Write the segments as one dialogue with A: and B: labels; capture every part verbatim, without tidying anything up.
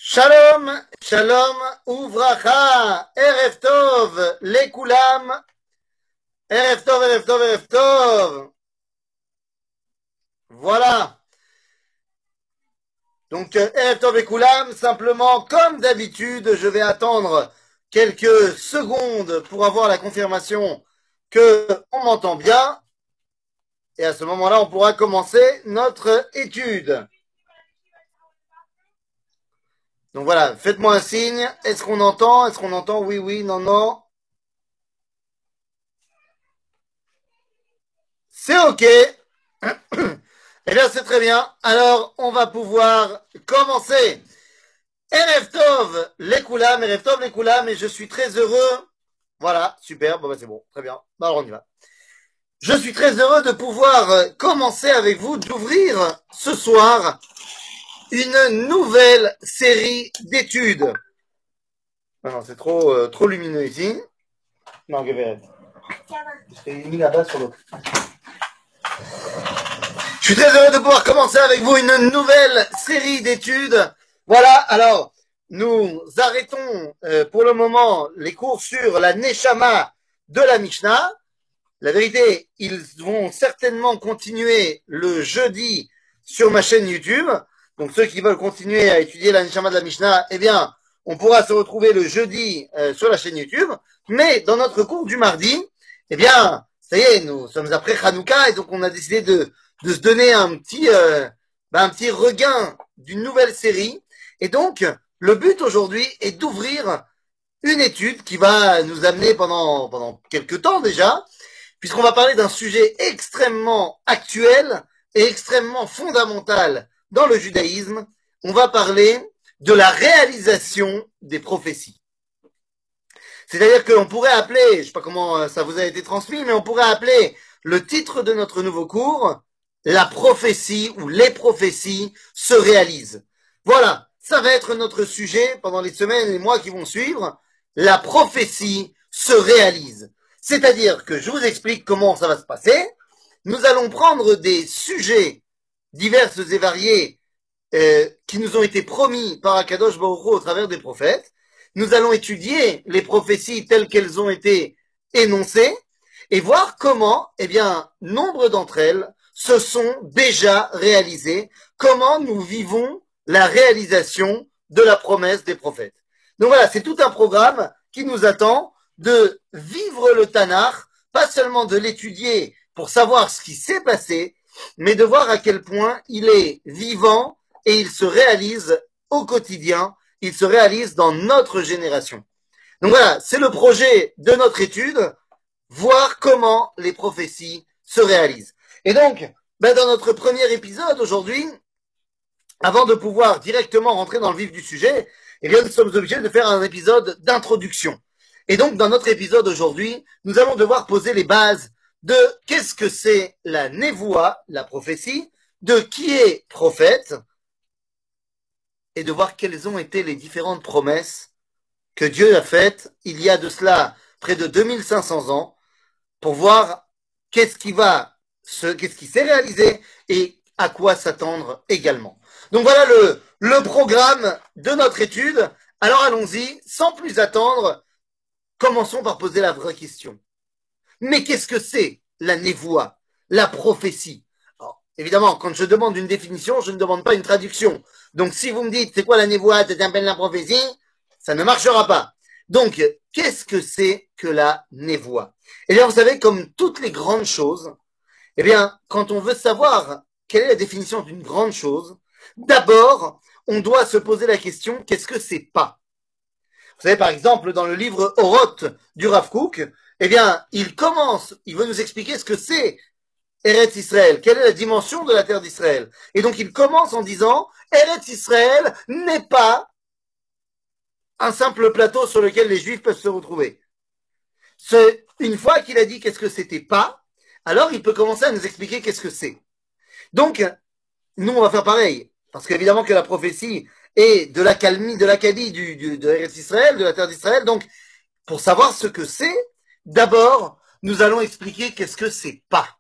A: Shalom, shalom, uvracha, erev tov, lekulam, erev tov, erev tov, erev tov. Voilà. Donc, euh, erev tov et kulam, simplement, comme d'habitude, je vais attendre quelques secondes pour avoir la confirmation que on m'entend bien. Et à ce moment-là, on pourra commencer notre étude. Donc voilà, faites-moi un signe. Est-ce qu'on entend? Est-ce qu'on entend? Oui, oui, non, non. C'est OK. Eh bien, c'est très bien. Alors, on va pouvoir commencer. Erev Tov, les Koulam, Erev Tov, les Koulam, et je suis très heureux. Voilà, super, bon, bah, c'est bon, très bien. Bah, alors, on y va. Je suis très heureux de pouvoir commencer avec vous, d'ouvrir ce soir une nouvelle série d'études. Non, non, c'est trop, euh, trop lumineux ici. Non, Gabriel. Je t'ai mis là-bas sur l'autre. Je suis très heureux de pouvoir commencer avec vous une nouvelle série d'études. Voilà, alors, nous arrêtons euh, pour le moment les cours sur la Neshama de la Mishnah. La vérité, ils vont certainement continuer le jeudi sur ma chaîne YouTube. Donc ceux qui veulent continuer à étudier la Neshama de la Mishnah, eh bien, on pourra se retrouver le jeudi euh, sur la chaîne YouTube. Mais dans notre cours du mardi, eh bien, ça y est, nous sommes après Hanouka et donc on a décidé de, de se donner un petit, euh, ben, un petit regain d'une nouvelle série. Et donc, le but aujourd'hui est d'ouvrir une étude qui va nous amener pendant, pendant quelques temps déjà, puisqu'on va parler d'un sujet extrêmement actuel et extrêmement fondamental dans le judaïsme. On va parler de la réalisation des prophéties. C'est-à-dire qu'on pourrait appeler, je ne sais pas comment ça vous a été transmis, mais on pourrait appeler le titre de notre nouveau cours « La prophétie ou les prophéties se réalisent ». Voilà, ça va être notre sujet pendant les semaines et les mois qui vont suivre. La prophétie se réalise. C'est-à-dire que je vous explique comment ça va se passer. Nous allons prendre des sujets divers et variés euh, qui nous ont été promis par Akadosh Baruch Hu au travers des prophètes. Nous allons étudier les prophéties telles qu'elles ont été énoncées et voir comment, eh bien, nombre d'entre elles se sont déjà réalisées, comment nous vivons la réalisation de la promesse des prophètes. Donc voilà, c'est tout un programme qui nous attend de vivre le Tanakh, pas seulement de l'étudier pour savoir ce qui s'est passé, mais de voir à quel point il est vivant et il se réalise au quotidien, il se réalise dans notre génération. Donc voilà, c'est le projet de notre étude, voir comment les prophéties se réalisent. Et donc, ben dans notre premier épisode aujourd'hui, avant de pouvoir directement rentrer dans le vif du sujet, eh bien, nous sommes obligés de faire un épisode d'introduction. Et donc, dans notre épisode aujourd'hui, nous allons devoir poser les bases de qu'est-ce que c'est la névoie, la prophétie, de qui est prophète, et de voir quelles ont été les différentes promesses que Dieu a faites il y a de cela près de deux mille cinq cents ans, pour voir qu'est-ce qui va, se, qu'est-ce qui s'est réalisé et à quoi s'attendre également. Donc voilà le, le programme de notre étude. Alors allons-y, sans plus attendre, commençons par poser la vraie question. Mais qu'est-ce que c'est la névoie, la prophétie? Alors, évidemment, quand je demande une définition, je ne demande pas une traduction. Donc si vous me dites c'est quoi la névoie, c'est un peu la prophétie, ça ne marchera pas. Donc, qu'est-ce que c'est que la névoie? Eh bien, vous savez, comme toutes les grandes choses, eh bien, quand on veut savoir quelle est la définition d'une grande chose, d'abord, on doit se poser la question, qu'est-ce que c'est pas? Vous savez, par exemple, dans le livre Oroth du Rav Kook, eh bien, il commence, il veut nous expliquer ce que c'est Eretz Israël, quelle est la dimension de la terre d'Israël. Et donc, il commence en disant, Eretz Israël n'est pas un simple plateau sur lequel les Juifs peuvent se retrouver. C'est, une fois qu'il a dit qu'est-ce que c'était pas, alors il peut commencer à nous expliquer qu'est-ce que c'est. Donc, nous, on va faire pareil. Parce qu'évidemment que la prophétie est de l'accalmie, de l'accalmie du, du, de Eretz Israël, de la terre d'Israël. Donc, pour savoir ce que c'est, d'abord, nous allons expliquer qu'est-ce que c'est pas.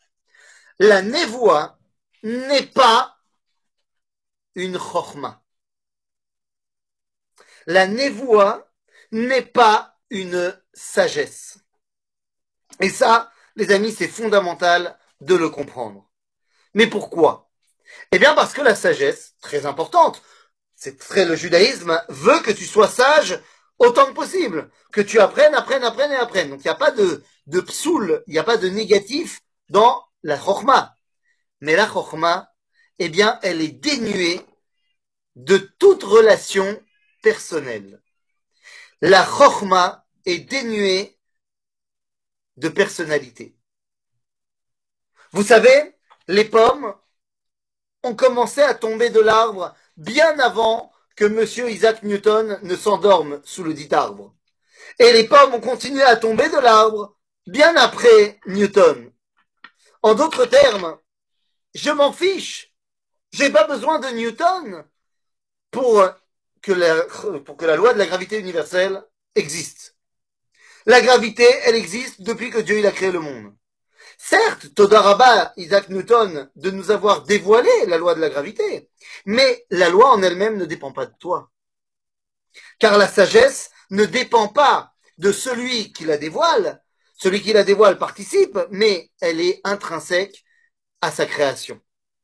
A: La névoie n'est pas une chorma. La névoie n'est pas une sagesse. Et ça, les amis, c'est fondamental de le comprendre. Mais pourquoi? Eh bien parce que la sagesse, très importante, c'est très le judaïsme, veut que tu sois sage autant que possible, que tu apprennes, apprennes, apprennes et apprennes. Donc il n'y a pas de, de psoul, il n'y a pas de négatif dans la chorma. Mais la chorma, eh bien, elle est dénuée de toute relation personnelle. La chorma est dénuée de personnalité. Vous savez, les pommes ont commencé à tomber de l'arbre bien avant que monsieur Isaac Newton ne s'endorme sous le dit arbre. Et les pommes ont continué à tomber de l'arbre bien après Newton. En d'autres termes, je m'en fiche. J'ai pas besoin de Newton pour que, la, pour que la loi de la gravité universelle existe. La gravité, elle existe depuis que Dieu il a créé le monde. Certes, Todarabah, Isaac Newton, de nous avoir dévoilé la loi de la gravité, mais la loi en elle-même ne dépend pas de toi. Car la sagesse ne dépend pas de celui qui la dévoile. Celui qui la dévoile participe, mais elle est intrinsèque à sa création.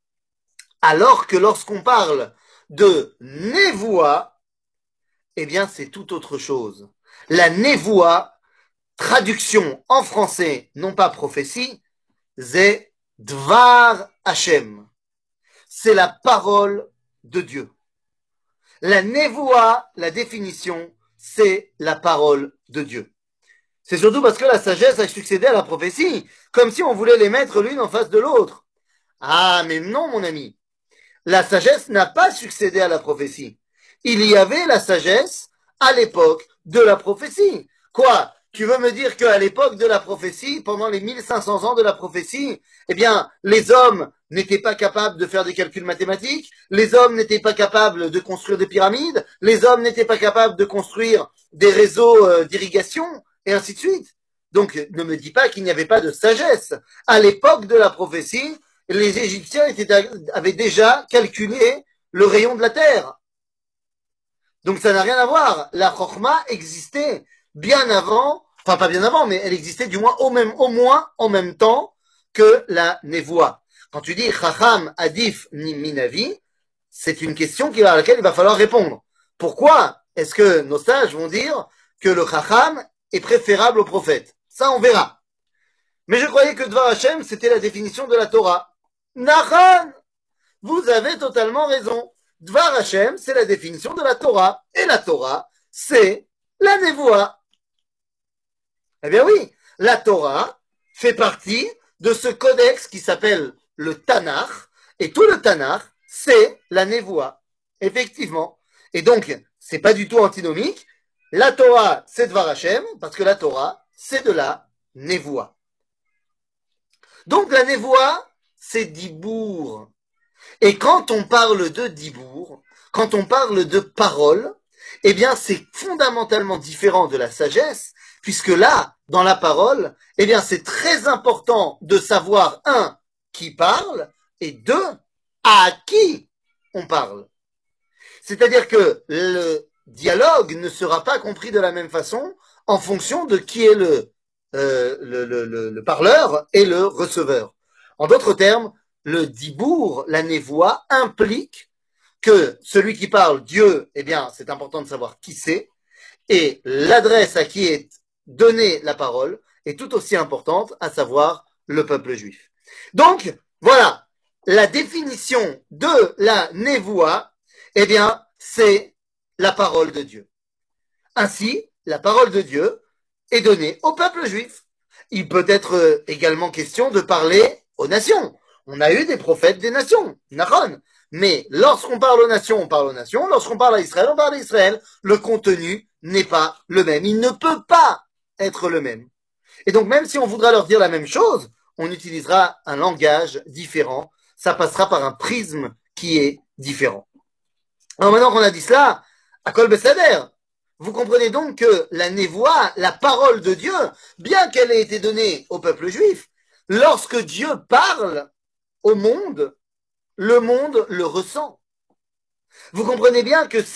A: Alors que lorsqu'on parle de névoie, eh bien c'est tout autre chose. La névoie, traduction en français, non pas prophétie, c'est Dvar Hashem. C'est la parole de Dieu. La névoie, la définition, c'est la parole de Dieu. C'est surtout parce que la sagesse a succédé à la prophétie, comme si on voulait les mettre l'une en face de l'autre. Ah, mais non, mon ami. La sagesse n'a pas succédé à la prophétie. Il y avait la sagesse à l'époque de la prophétie. Quoi? Tu veux me dire qu'à l'époque de la prophétie, pendant les mille cinq cents ans de la prophétie, eh bien, les hommes n'étaient pas capables de faire des calculs mathématiques, les hommes n'étaient pas capables de construire des pyramides, les hommes n'étaient pas capables de construire des réseaux euh, d'irrigation, et ainsi de suite. Donc, ne me dis pas qu'il n'y avait pas de sagesse. À l'époque de la prophétie, les Égyptiens étaient, avaient déjà calculé le rayon de la Terre. Donc ça n'a rien à voir. La Chokhmah existait bien avant, enfin pas bien avant, mais elle existait du moins au, même, au moins en même temps que la Névoie. Quand tu dis Chacham Adif Minavi, c'est une question à laquelle il va falloir répondre. Pourquoi est-ce que nos sages vont dire que le Chacham est préférable au prophète? Ça, on verra. Mais je croyais que Dvar Hashem, c'était la définition de la Torah. Nachan, vous avez totalement raison. Dvar Hashem, c'est la définition de la Torah. Et la Torah, c'est la Névoie. Eh bien oui, la Torah fait partie de ce codex qui s'appelle le Tanakh. Et tout le Tanakh, c'est la Névoie. Effectivement. Et donc, c'est pas du tout antinomique. La Torah, c'est Dvar Hashem, parce que la Torah, c'est de la Névoie. Donc la Névoie, c'est Dibour. Et quand on parle de Dibour, quand on parle de parole, eh bien c'est fondamentalement différent de la sagesse, puisque là, dans la parole, eh bien c'est très important de savoir, un, qui parle, et deux, à qui on parle. C'est-à-dire que le dialogue ne sera pas compris de la même façon en fonction de qui est le, euh, le, le, le, le parleur et le receveur. En d'autres termes, le dibour, la névoie, implique que celui qui parle, Dieu, eh bien, c'est important de savoir qui c'est, et l'adresse à qui est donnée la parole est tout aussi importante, à savoir le peuple juif. Donc, voilà, la définition de la névoie, eh bien, c'est la parole de Dieu. Ainsi, la parole de Dieu est donnée au peuple juif. Il peut être également question de parler aux nations. On a eu des prophètes des nations, Nahon. Mais lorsqu'on parle aux nations, on parle aux nations. Lorsqu'on parle à Israël, on parle à Israël. Le contenu n'est pas le même. Il ne peut pas être le même. Et donc, même si on voudra leur dire la même chose, on utilisera un langage différent. Ça passera par un prisme qui est différent. Alors maintenant qu'on a dit cela, à Kol Besséder, vous comprenez donc que la névoie, la parole de Dieu, bien qu'elle ait été donnée au peuple juif, lorsque Dieu parle au monde, le monde le ressent. Vous comprenez bien que si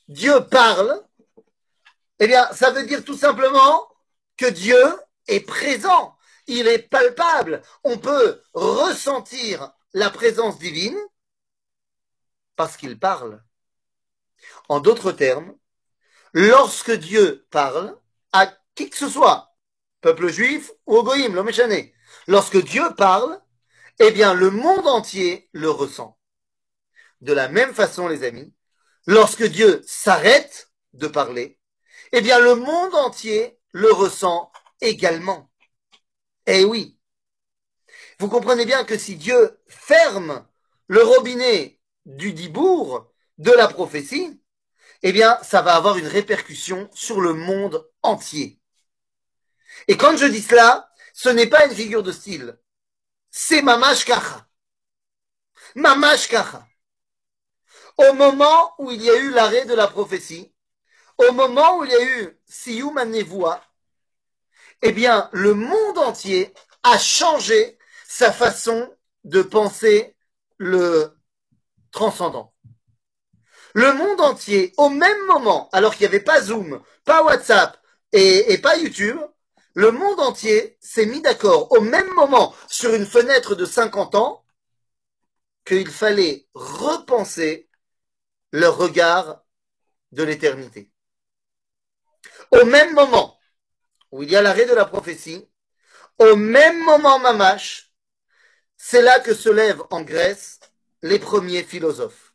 A: Dieu parle, eh bien, ça veut dire tout simplement que Dieu est présent. Il est palpable. On peut ressentir la présence divine parce qu'il parle. En d'autres termes, lorsque Dieu parle à qui que ce soit, peuple juif ou au goïm, l'homme échané, lorsque Dieu parle, eh bien, le monde entier le ressent. De la même façon, les amis, lorsque Dieu s'arrête de parler, eh bien, le monde entier le ressent également. Eh oui. Vous comprenez bien que si Dieu ferme le robinet du dibour, de la prophétie, eh bien, ça va avoir une répercussion sur le monde entier. Et quand je dis cela, ce n'est pas une figure de style. C'est mamash kacha. Mamash kacha. Au moment où il y a eu l'arrêt de la prophétie, au moment où il y a eu Siyum HaNevoua, eh bien, le monde entier a changé sa façon de penser le transcendant. Le monde entier, au même moment, alors qu'il n'y avait pas Zoom, pas WhatsApp et, et pas YouTube, le monde entier s'est mis d'accord au même moment sur une fenêtre de cinquante ans qu'il fallait repenser leur regard de l'éternité. Au même moment où il y a l'arrêt de la prophétie, au même moment mamash, c'est là que se lèvent en Grèce les premiers philosophes.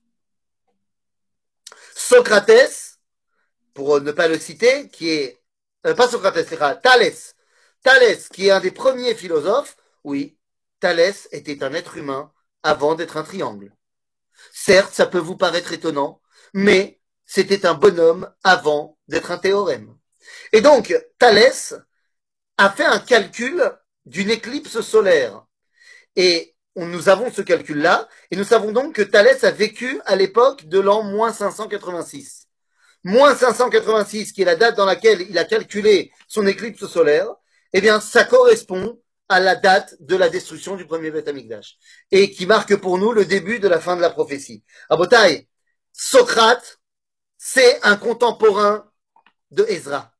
A: Socrates, pour ne pas le citer, qui est, euh, pas Socrates, c'est Thalès. Thalès, qui est un des premiers philosophes, oui, Thalès était un être humain avant d'être un triangle. Certes, ça peut vous paraître étonnant, mais c'était un bonhomme avant d'être un théorème. Et donc, Thalès a fait un calcul d'une éclipse solaire. Et on, nous avons ce calcul-là, et nous savons donc que Thalès a vécu à l'époque de l'an moins cinq cent quatre-vingt-six. Moins cinq cent quatre-vingt-six, qui est la date dans laquelle il a calculé son éclipse solaire, eh bien, ça correspond à la date de la destruction du premier Beth Amikdash, et qui marque pour nous le début de la fin de la prophétie. Abotai, Socrate, c'est un contemporain de Ezra.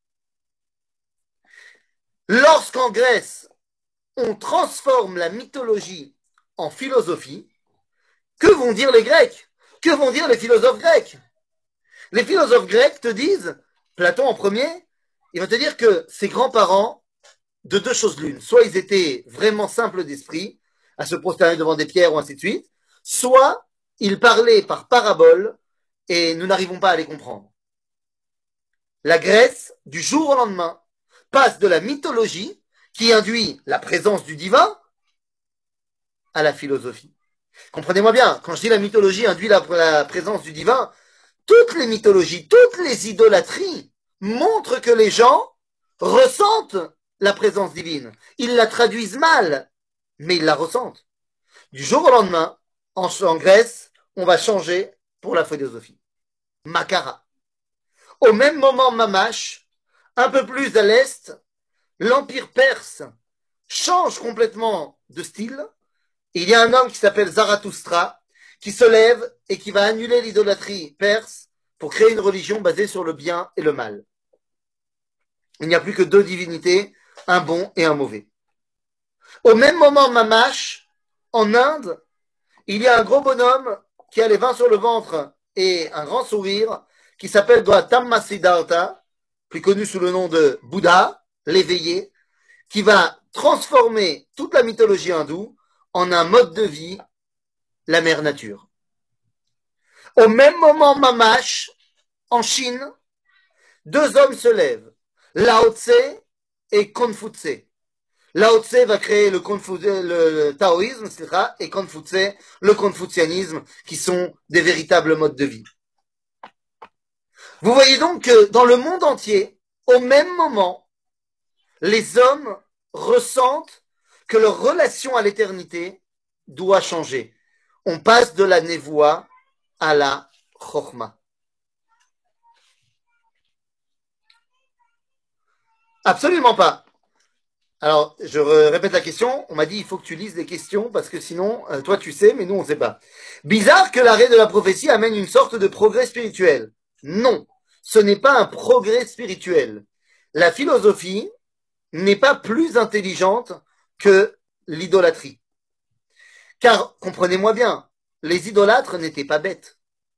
A: Lorsqu'en Grèce, on transforme la mythologie en philosophie, que vont dire les Grecs? Que vont dire les philosophes grecs? Les philosophes grecs te disent, Platon en premier, il va te dire que ses grands-parents, de deux choses l'une, soit ils étaient vraiment simples d'esprit, à se prosterner devant des pierres ou ainsi de suite, soit ils parlaient par paraboles et nous n'arrivons pas à les comprendre. La Grèce, du jour au lendemain, passe de la mythologie, qui induit la présence du divin, à la philosophie. Comprenez-moi bien, quand je dis la mythologie induit la, la présence du divin, toutes les mythologies, toutes les idolâtries montrent que les gens ressentent la présence divine. Ils la traduisent mal, mais ils la ressentent. Du jour au lendemain, en, en Grèce, on va changer pour la philosophie. Makara. Au même moment, Mamash, un peu plus à l'est, l'empire perse change complètement de style. Il y a un homme qui s'appelle Zarathustra, qui se lève et qui va annuler l'idolâtrie perse pour créer une religion basée sur le bien et le mal. Il n'y a plus que deux divinités, un bon et un mauvais. Au même moment, Mamash, en Inde, il y a un gros bonhomme qui a les vins sur le ventre et un grand sourire, qui s'appelle Gautama Siddhartha, plus connu sous le nom de Bouddha, l'éveillé, qui va transformer toute la mythologie hindoue en un mode de vie, la mère nature. Au même moment, Mamash, en Chine, deux hommes se lèvent, Lao Tse et Confucius. Lao Tse va créer le, Confu- le taoïsme, et cetera, et Confucius, le confucianisme, qui sont des véritables modes de vie. Vous voyez donc que dans le monde entier, au même moment, les hommes ressentent que leur relation à l'éternité doit changer. On passe de la névoie à la chokhma. Absolument pas. Alors, je répète la question. On m'a dit il faut que tu lises les questions parce que sinon, euh, toi tu sais, mais nous on ne sait pas. Bizarre que l'arrêt de la prophétie amène une sorte de progrès spirituel. Non, ce n'est pas un progrès spirituel. La philosophie n'est pas plus intelligente que l'idolâtrie. Car, comprenez-moi bien, les idolâtres n'étaient pas bêtes.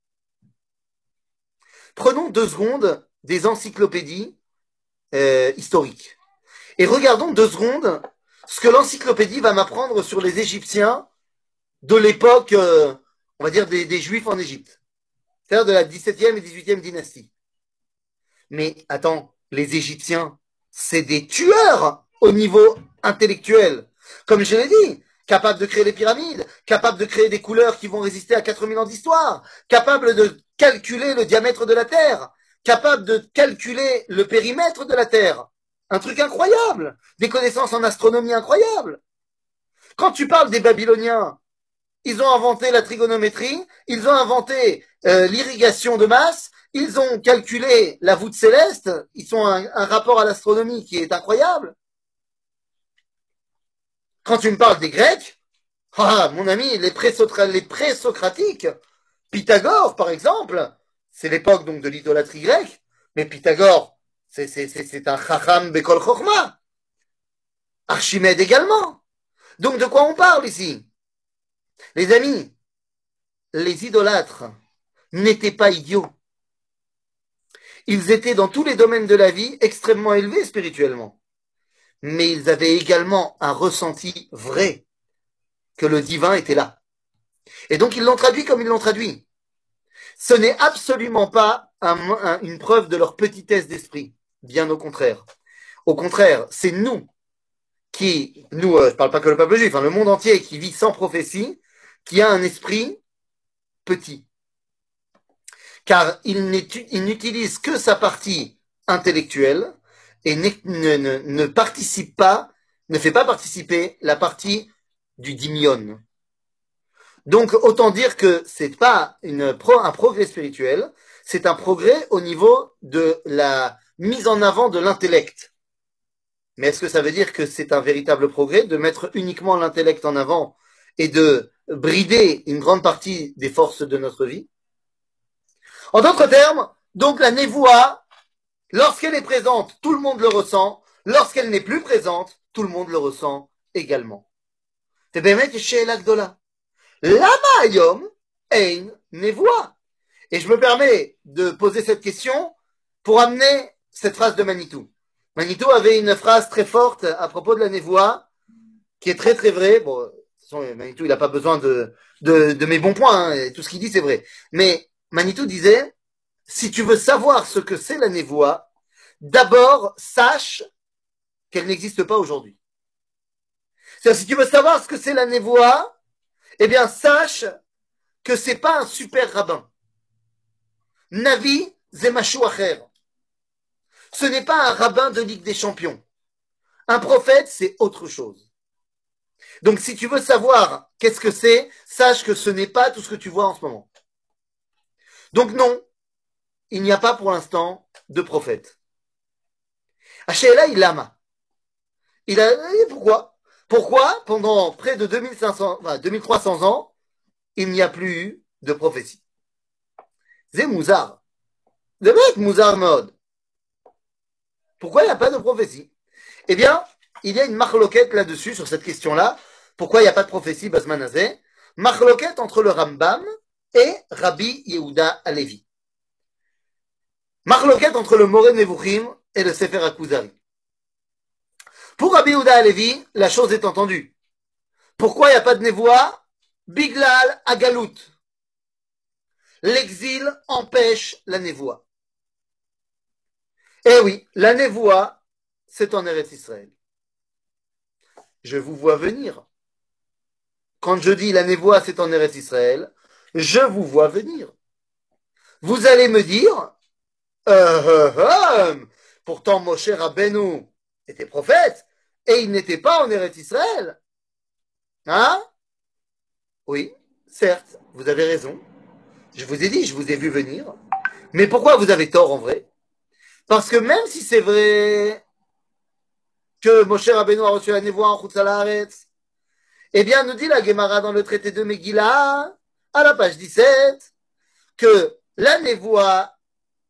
A: Prenons deux secondes des encyclopédies euh, historiques. Et regardons deux secondes ce que l'encyclopédie va m'apprendre sur les Égyptiens de l'époque, euh, on va dire, des, des Juifs en Égypte. C'est-à-dire de la dix-septième et dix-huitième dynastie. Mais attends, les Égyptiens, c'est des tueurs au niveau intellectuel. Comme je l'ai dit, capables de créer les pyramides, capables de créer des couleurs qui vont résister à quatre mille ans d'histoire, capables de calculer le diamètre de la Terre, capables de calculer le périmètre de la Terre. Un truc incroyable, des connaissances en astronomie incroyables. Quand tu parles des Babyloniens, ils ont inventé la trigonométrie, ils ont inventé euh, l'irrigation de masse, ils ont calculé la voûte céleste, ils ont un, un rapport à l'astronomie qui est incroyable. Quand tu me parles des Grecs, ah, mon ami, les, les présocratiques, Pythagore, par exemple, c'est l'époque donc de l'idolâtrie grecque, mais Pythagore, c'est, c'est, c'est, c'est un chacham bekol chokhmah. Archimède également. Donc de quoi on parle ici? Les amis, les idolâtres n'étaient pas idiots. Ils étaient dans tous les domaines de la vie extrêmement élevés spirituellement. Mais ils avaient également un ressenti vrai que le divin était là. Et donc ils l'ont traduit comme ils l'ont traduit. Ce n'est absolument pas un, un, une preuve de leur petitesse d'esprit. Bien au contraire. Au contraire, c'est nous qui, nous, euh, je ne parle pas que le peuple juif, hein, le monde entier qui vit sans prophétie, qui a un esprit petit. Car il n'utilise que sa partie intellectuelle et ne, ne, ne, participe pas, ne fait pas participer la partie du dimion. Donc, autant dire que c'est pas une, un progrès spirituel, c'est un progrès au niveau de la mise en avant de l'intellect. Mais est-ce que ça veut dire que c'est un véritable progrès de mettre uniquement l'intellect en avant et de brider une grande partie des forces de notre vie? En d'autres termes, donc la névoie, lorsqu'elle est présente, tout le monde le ressent. Lorsqu'elle n'est plus présente, tout le monde le ressent également. ובאמת יש שאלה גדולה. למה היום אין נבואה? Et je me permets de poser cette question pour amener cette phrase de Manitou. Manitou avait une phrase très forte à propos de la névoie, qui est très très vraie. Bon, de toute façon, Manitou, il n'a pas besoin de, de, de mes bons points, hein, tout ce qu'il dit, c'est vrai. Mais Manitou disait, si tu veux savoir ce que c'est la névoie, d'abord sache qu'elle n'existe pas aujourd'hui. C'est-à-dire, si tu veux savoir ce que c'est la névoie, eh bien, sache que c'est pas un super rabbin. Navi Zemashu Acher. Ce n'est pas un rabbin de Ligue des Champions. Un prophète, c'est autre chose. Donc, si tu veux savoir qu'est-ce que c'est, sache que ce n'est pas tout ce que tu vois en ce moment. Donc, non, il n'y a pas pour l'instant de prophète. Hachéla, il lama. Il a, pourquoi? Pourquoi, pendant près de deux mille cinq cents, enfin, deux mille trois cents ans, il n'y a plus eu de prophétie? C'est Mouzar. Le mec, Mouzar mode. Pourquoi il n'y a pas de prophétie? Eh bien, il y a une marloquette là-dessus, sur cette question-là. Pourquoi il n'y a pas de prophétie, Basmanazé? Marloquette entre le Rambam et Rabbi Yehuda Alevi. Marloquette entre le Moré Nevuchim et le Sefer HaKuzari. Pour Rabbi Yehuda Alevi, la chose est entendue. Pourquoi il n'y a pas de névoie? Biglal Agalout. L'exil empêche la névoie. Eh oui, la névoie, c'est en Eretz Israël. Je vous vois venir. Quand je dis la névoie, c'est en Eretz Israël, je vous vois venir. Vous allez me dire, euh, euh, euh, pourtant Moshe Rabbeinu était prophète et il n'était pas en Eretz Israël. Hein? Oui, certes, vous avez raison. Je vous ai dit, je vous ai vu venir. Mais pourquoi vous avez tort en vrai? Parce que même si c'est vrai que Moshe Rabbeinu a reçu la névoie en Chutz La'aretz, eh bien, nous dit la Gemara dans le traité de Megillah, à la page dix-sept, que la névoie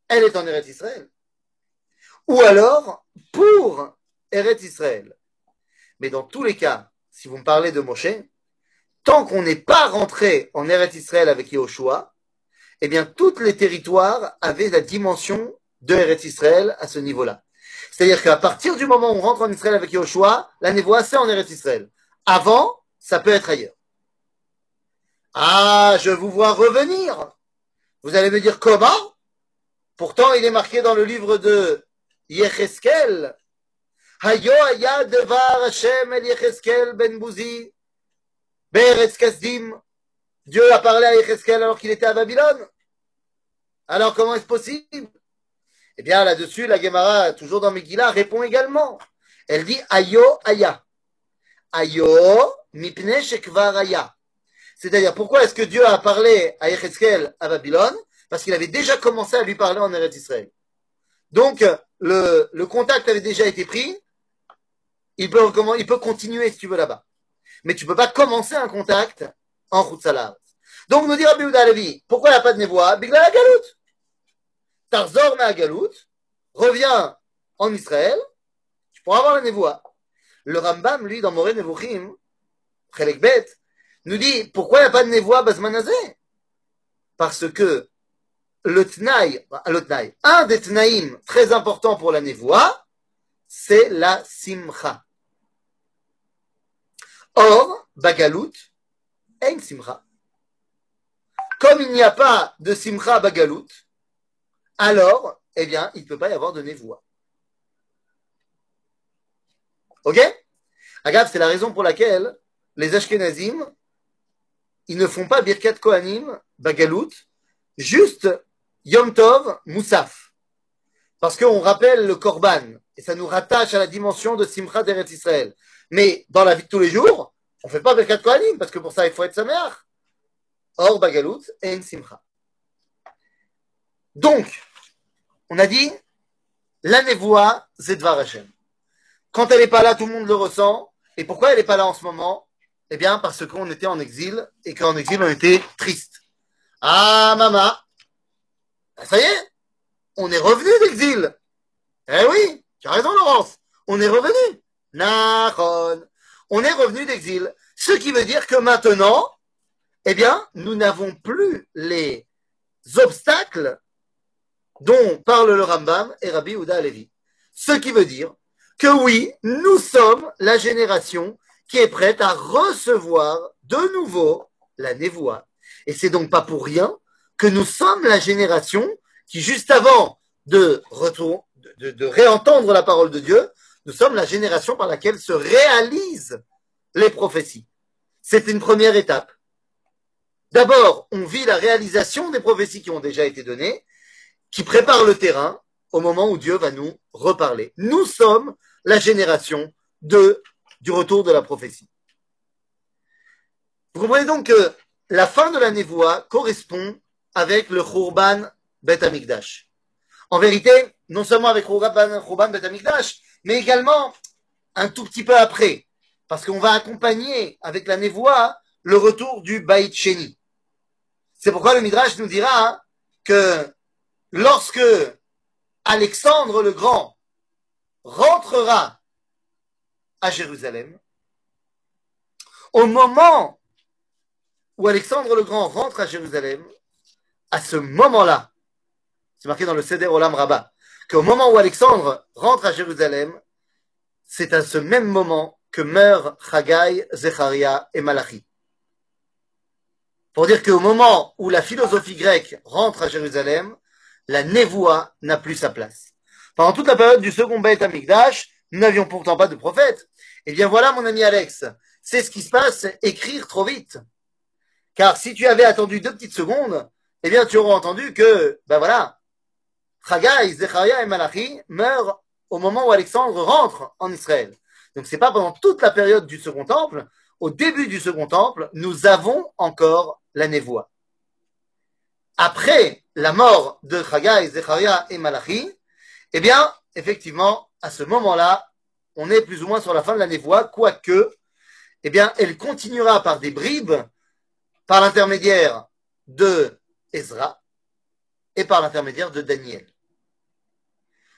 A: elle est en Eretz Israël. Ou alors, pour Eretz Israël. Mais dans tous les cas, si vous me parlez de Moshe, tant qu'on n'est pas rentré en Eretz Israël avec Yehoshua, eh bien, tous les territoires avaient la dimension de Eretz Israël à ce niveau-là. C'est-à-dire qu'à partir du moment où on rentre en Israël avec Yehoshua, la névoie, c'est en Eretz Israël. Avant, ça peut être ailleurs. Ah, je vous vois revenir. Vous allez me dire comment? Pourtant, il est marqué dans le livre de Yecheskel. Hayo haya devar Hashem el Yecheskel ben Bouzi be'eretz Kasdim. Dieu a parlé à Yecheskel alors qu'il était à Babylone. Alors comment est-ce possible? Eh bien, là-dessus, la Gemara, toujours dans Megillah, répond également. Elle dit Ayo haya. Ayo mipne shekvar haya. C'est-à-dire, pourquoi est-ce que Dieu a parlé à Yecheskel à Babylone? Parce qu'il avait déjà commencé à lui parler en Eretz Israël. Donc, le, le contact avait déjà été pris. Il peut, il peut continuer si tu veux là-bas. Mais tu ne peux pas commencer un contact en Chutzalar. Donc, nous dit Rabbi Yehuda Halevi, pourquoi il n'y a pas de névoie? Bigla la galout. Tarzor ma galout, reviens en Israël, tu pourras avoir la névoie. Le Rambam, lui, dans Moreh Nevuchim, Chelek Bet, nous dit, pourquoi il n'y a pas de névoie Bazmanazé? Parce que le tnaï, le tnaï, un des tnaïm très importants pour la névoie, c'est la simcha. Or, bagalout, en simcha. Comme il n'y a pas de simcha bagalout, alors, eh bien, il ne peut pas y avoir de névoie. Ok? Agave, c'est la raison pour laquelle les Ashkenazim, ils ne font pas Birkat Kohanim, bagalout, juste Yom Tov, Moussaf. Parce qu'on rappelle le Korban, et ça nous rattache à la dimension de Simcha d'Eretz Israël. Mais dans la vie de tous les jours, on ne fait pas Birkat Kohanim, parce que pour ça, il faut être Sameach. Or, Bagalout et une Simcha. Donc, on a dit, la névoie, c'est Dvar Hashem. Quand elle n'est pas là, tout le monde le ressent. Et pourquoi elle n'est pas là en ce moment? Eh bien, parce qu'on était en exil, et qu'en exil, on était triste. Ah, maman, ça y est, on est revenu d'exil. Eh oui, tu as raison, Laurence. On est revenu. Nahon. On est revenu d'exil. Ce qui veut dire que maintenant, eh bien, nous n'avons plus les obstacles dont parle le Rambam et Rabbi Yehuda Halevi. Ce qui veut dire que oui, nous sommes la génération qui est prête à recevoir de nouveau la névoie. Et c'est donc pas pour rien que nous sommes la génération qui, juste avant de, retour, de, de, de réentendre la parole de Dieu, nous sommes la génération par laquelle se réalisent les prophéties. C'est une première étape. D'abord, on vit la réalisation des prophéties qui ont déjà été données, qui préparent le terrain au moment où Dieu va nous reparler. Nous sommes la génération de, du retour de la prophétie. Vous comprenez donc que la fin de la névoie correspond avec le Khurban Bet Amikdash. En vérité, non seulement avec Khurban, Khurban Bet Amikdash, mais également un tout petit peu après, parce qu'on va accompagner avec la névoie le retour du Baït Sheni. C'est pourquoi le Midrash nous dira hein, que lorsque Alexandre le Grand rentrera à Jérusalem, au moment où Alexandre le Grand rentre à Jérusalem, à ce moment-là, c'est marqué dans le Seder Olam Rabbah, qu'au moment où Alexandre rentre à Jérusalem, c'est à ce même moment que meurent Chagai, Zecharia et Malachi. Pour dire qu'au moment où la philosophie grecque rentre à Jérusalem, la névoie n'a plus sa place. Pendant toute la période du second Beit Amikdash, nous n'avions pourtant pas de prophète. Eh bien voilà, mon ami Alex, c'est ce qui se passe, écrire trop vite. Car si tu avais attendu deux petites secondes, eh bien tu aurais entendu que, ben voilà, Chagai, Zecharia et Malachi meurent au moment où Alexandre rentre en Israël. Donc c'est pas pendant toute la période du second temple. Au début du second temple, nous avons encore la névoie. Après la mort de Chagai, Zecharia et Malachi, eh bien, effectivement, à ce moment-là, on est plus ou moins sur la fin de la névoie, quoique, eh bien, elle continuera par des bribes, par l'intermédiaire de Ezra et par l'intermédiaire de Daniel.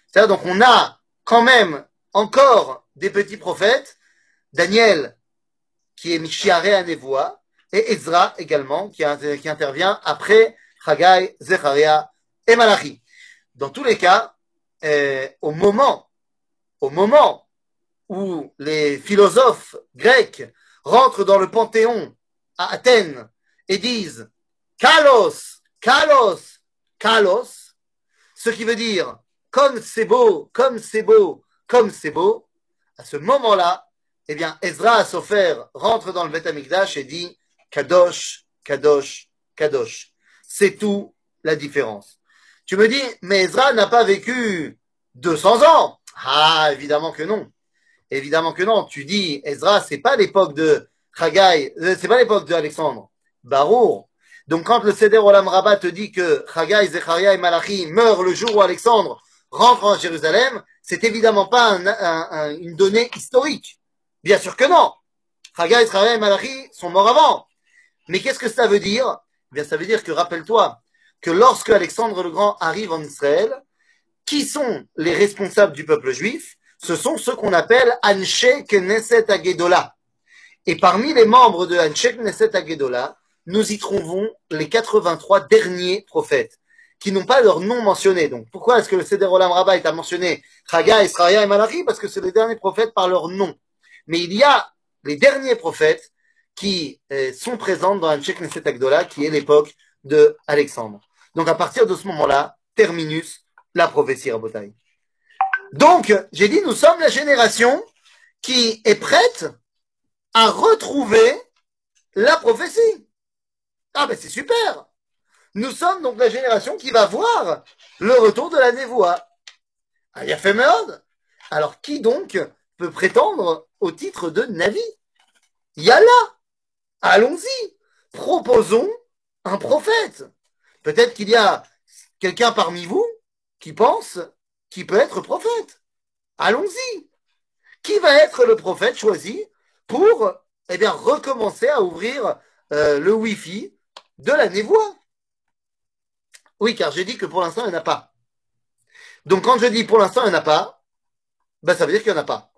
A: C'est-à-dire, donc on a quand même encore des petits prophètes, Daniel, qui est Mishiaré à Nevoa, et Ezra également, qui, qui intervient après Haggai, Zecharia et Malachi. Dans tous les cas, euh, au moment, au moment où les philosophes grecs rentrent dans le Panthéon à Athènes et disent Kalos, Kalos, Kalos, ce qui veut dire comme c'est beau, comme c'est beau, comme c'est beau, à ce moment-là, eh bien, Ezra Asopher rentre dans le Beth Amikdash et dit Kadosh, Kadosh, Kadosh. C'est tout la différence. Tu me dis, mais Ezra n'a pas vécu deux cents ans. Ah, évidemment que non. Évidemment que non. Tu dis, Ezra, c'est pas l'époque de Haggai, euh, c'est pas l'époque d'Alexandre. Barour. Donc, quand le Seder Olam Rabbah te dit que Haggai, Zecharia et Malachi meurent le jour où Alexandre rentre en Jérusalem, c'est évidemment pas un, un, un, une donnée historique. Bien sûr que non. Haggai, Zecharia et Malachi sont morts avant. Mais qu'est-ce que ça veut dire? Eh bien, ça veut dire que, rappelle-toi, que lorsque Alexandre le Grand arrive en Israël, qui sont les responsables du peuple juif? Ce sont ceux qu'on appelle Anshe Knesset Agedola. Et parmi les membres de Anshe Knesset Agedola, nous y trouvons les quatre-vingt-trois derniers prophètes, qui n'ont pas leur nom mentionné. Donc, pourquoi est-ce que le Seder Olam Rabbah est à mentionner Haggai, Israël et Malachi? Parce que c'est les derniers prophètes par leur nom. Mais il y a les derniers prophètes qui euh, sont présents dans Anshe Knesset Agedola, qui est l'époque de Alexandre. Donc, à partir de ce moment-là, terminus la prophétie Rabotai. Donc, j'ai dit, nous sommes la génération qui est prête à retrouver la prophétie. Ah ben c'est super. Nous sommes donc la génération qui va voir le retour de la névoie. Ah, il a fait merde. Alors, qui donc peut prétendre au titre de Navi? Yalla, allons-y. Proposons un prophète. Peut-être qu'il y a quelqu'un parmi vous qui pense qu'il peut être prophète. Allons-y. Qui va être le prophète choisi pour eh bien, recommencer à ouvrir euh, le Wi-Fi de la névoie? Oui, car j'ai dit que pour l'instant, il n'y en a pas. Donc, quand je dis pour l'instant, il n'y en a pas, ben, ça veut dire qu'il n'y en a pas.